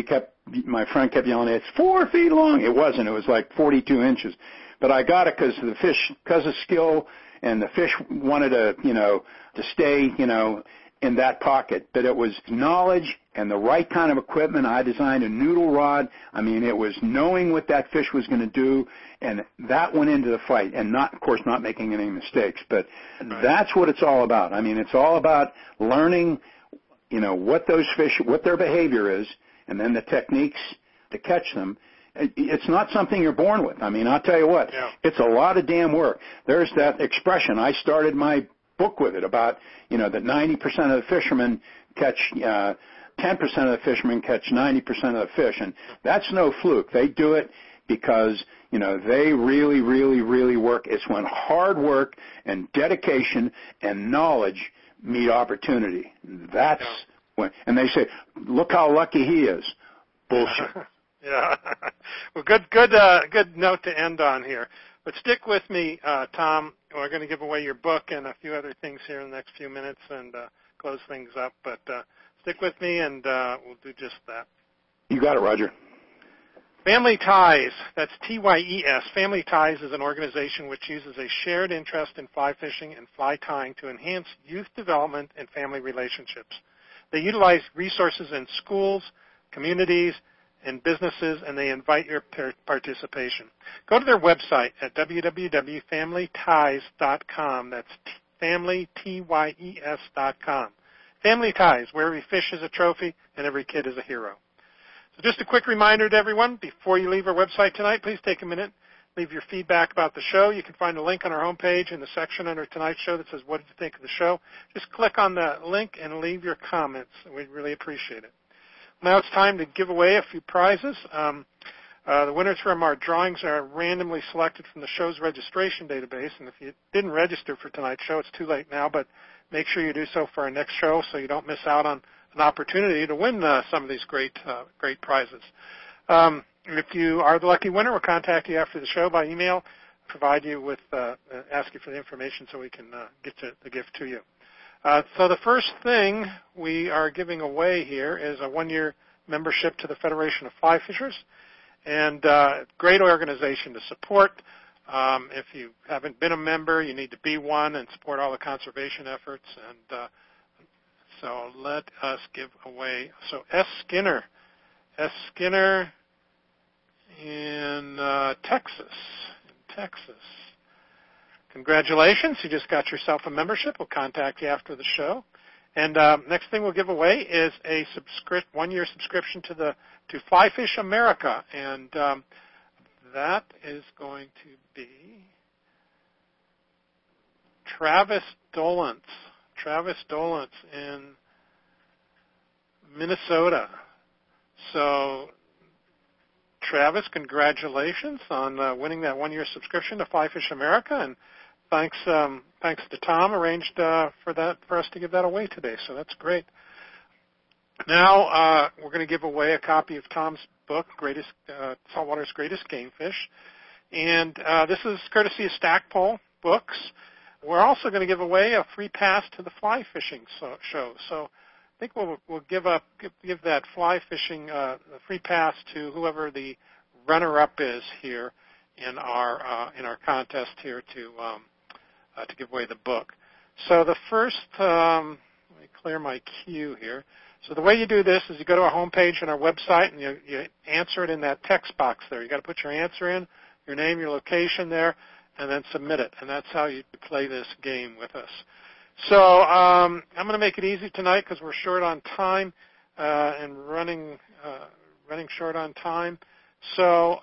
My friend kept yelling, "It's 4 feet long." It wasn't. It was like 42 inches. But I got it because of skill, and the fish wanted to stay, in that pocket. But it was knowledge and the right kind of equipment. I designed a noodle rod. I mean, it was knowing what that fish was going to do, and that went into the fight. And not, of course, not making any mistakes. But That's what it's all about. I mean, it's all about learning, what those fish, what their behavior is, and then the techniques to catch them. It's not something you're born with. I mean, I'll tell you what, It's a lot of damn work. There's that expression. I started my book with it about, that 90% of the fishermen catch, 10% of the fishermen catch 90% of the fish. And that's no fluke. They do it because, they really, really, really work. It's when hard work and dedication and knowledge meet opportunity. That's when, and they say, look how lucky he is. Bullshit. Yeah. Well, good note to end on here. But stick with me, Tom. We're going to give away your book and a few other things here in the next few minutes and close things up. But stick with me, and we'll do just that. You got it, Roger. Family Ties, that's T-Y-E-S. Family Ties is an organization which uses a shared interest in fly fishing and fly tying to enhance youth development and family relationships. They utilize resources in schools, communities, and businesses, and they invite your participation. Go to their website at www.familyties.com. That's FamilyTyes.com. Family Ties, where every fish is a trophy and every kid is a hero. So just a quick reminder to everyone, before you leave our website tonight, please take a minute, leave your feedback about the show. You can find a link on our homepage in the section under tonight's show that says, what did you think of the show? Just click on the link and leave your comments. We'd really appreciate it. Now it's time to give away a few prizes. The winners from our drawings are randomly selected from the show's registration database. And if you didn't register for tonight's show, it's too late now, but make sure you do so for our next show so you don't miss out on an opportunity to win some of these great prizes. If you are the lucky winner, we'll contact you after the show by email, provide you with, ask you for the information so we can get the gift to you. So the first thing we are giving away here is a one-year membership to the Federation of Fly Fishers, and great organization to support. If you haven't been a member, you need to be one and support all the conservation efforts. And so let us give away. So S. Skinner in Texas. Congratulations, you just got yourself a membership. We'll contact you after the show. And next thing we'll give away is a one-year subscription to Fly Fish America, and that is going to be Travis Dolance in Minnesota. So, Travis, congratulations on winning that one-year subscription to Fly Fish America, and thanks to Tom, arranged for us to give that away today. So that's great. Now we're going to give away a copy of Tom's book, Saltwater's Greatest Game Fish, and this is courtesy of Stackpole Books. We're also going to give away a free pass to the fly fishing show. So think we'll give that fly fishing a free pass to whoever the runner-up is here in our contest here to give away the book. So the first, let me clear my queue here. So the way you do this is you go to our homepage on our website and you answer it in that text box there. You got to put your answer in, your name, your location there, and then submit it. And that's how you play this game with us. So I'm going to make it easy tonight because we're short on time and running short on time. So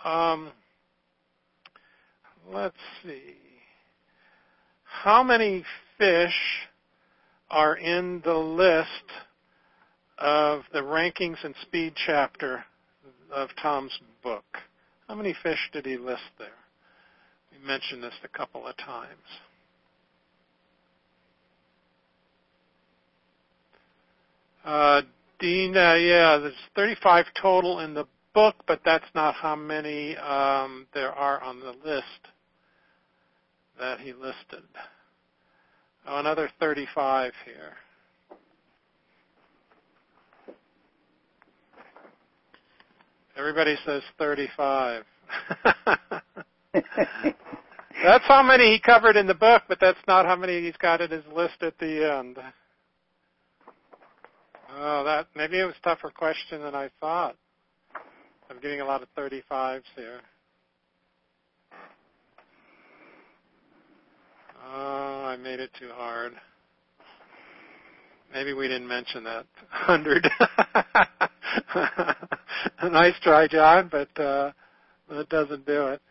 let's see. How many fish are in the list of the rankings and speed chapter of Tom's book? How many fish did he list there? We mentioned this a couple of times. Dean, there's 35 total in the book, but that's not how many there are on the list that he listed. Oh, another 35 here. Everybody says 35. That's how many he covered in the book, but that's not how many he's got in his list at the end. Oh, maybe it was a tougher question than I thought. I'm getting a lot of 35s here. Oh, I made it too hard. Maybe we didn't mention that. 100. Nice try, John, but that doesn't do it.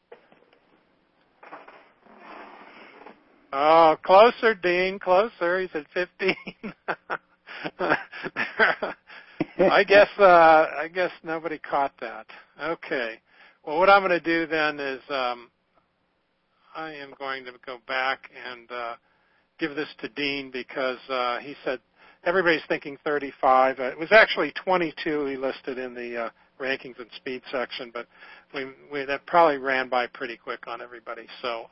Oh, closer, Dean, closer. He said 15. I guess nobody caught that. Okay. Well, what I'm going to do then is I am going to go back and give this to Dean because he said everybody's thinking 35. It was actually 22 he listed in the rankings and speed section, but that probably ran by pretty quick on everybody. So,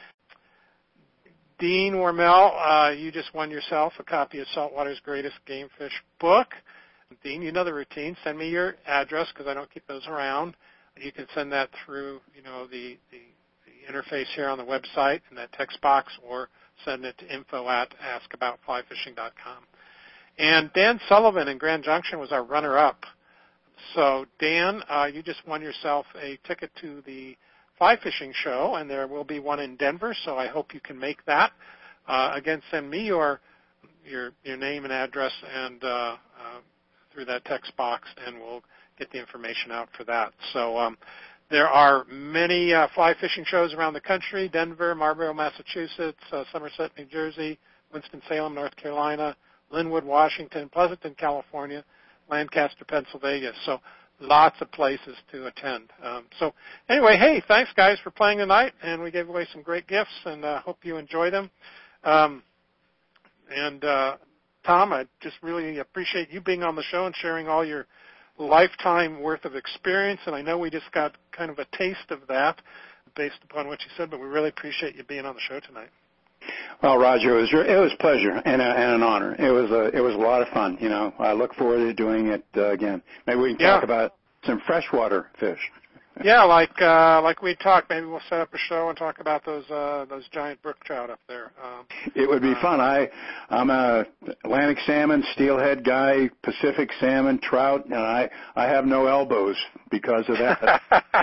Dean Wormel, you just won yourself a copy of Saltwater's Greatest Game Fish book. Dean, you know the routine. Send me your address because I don't keep those around. You can send that through, the interface here on the website in that text box, or send it to info@askaboutflyfishing.com. And Dan Sullivan in Grand Junction was our runner-up. So, Dan, you just won yourself a ticket to the Fly Fishing Show, and there will be one in Denver, so I hope you can make that. Again, send me your name and address and through that text box, and we'll get the information out for that. So there are many fly fishing shows around the country: Denver, Marlborough, Massachusetts, Somerset, New Jersey, Winston-Salem, North Carolina, Linwood, Washington, Pleasanton, California, Lancaster, Pennsylvania. So lots of places to attend. So anyway, hey, thanks, guys, for playing tonight, and we gave away some great gifts, and hope you enjoy them. Tom, I just really appreciate you being on the show and sharing all your lifetime worth of experience, and I know we just got kind of a taste of that based upon what you said, but we really appreciate you being on the show tonight. Well, Roger, it was a pleasure and an honor. It was a lot of fun. I look forward to doing it again. Maybe we can talk about some freshwater fish. Yeah, like we talked. Maybe we'll set up a show and talk about those giant brook trout up there. It would be fun. I'm a Atlantic salmon, steelhead guy, Pacific salmon, trout, and I have no elbows because of that.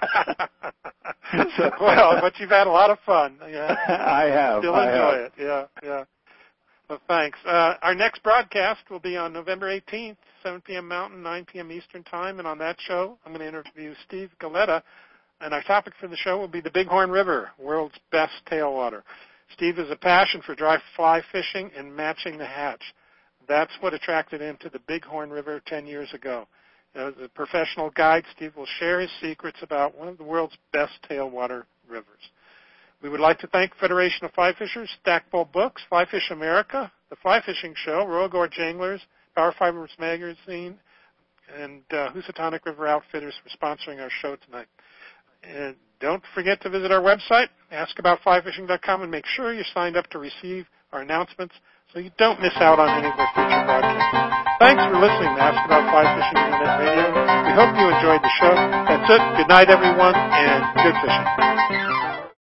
Well, but you've had a lot of fun. Yeah. I have. Still enjoy it. Yeah. Well, thanks. Our next broadcast will be on November 18th, 7 p.m. Mountain, 9 p.m. Eastern Time, and on that show, I'm going to interview Steve Galetta, and our topic for the show will be the Bighorn River, world's best tailwater. Steve has a passion for dry fly fishing and matching the hatch. That's what attracted him to the Bighorn River 10 years ago. As a professional guide, Steve will share his secrets about one of the world's best tailwater rivers. We would like to thank Federation of Fly Fishers, Stackpole Books, Fly Fish America, the Fly Fishing Show, Royal Gorge Anglers, Power Fibers Magazine, and Housatonic River Outfitters for sponsoring our show tonight. And don't forget to visit our website, askaboutflyfishing.com, and make sure you're signed up to receive our announcements so you don't miss out on any of our future broadcasts. Thanks for listening to Ask About Fly Fishing Internet Radio. We hope you enjoyed the show. That's it. Good night, everyone, and good fishing.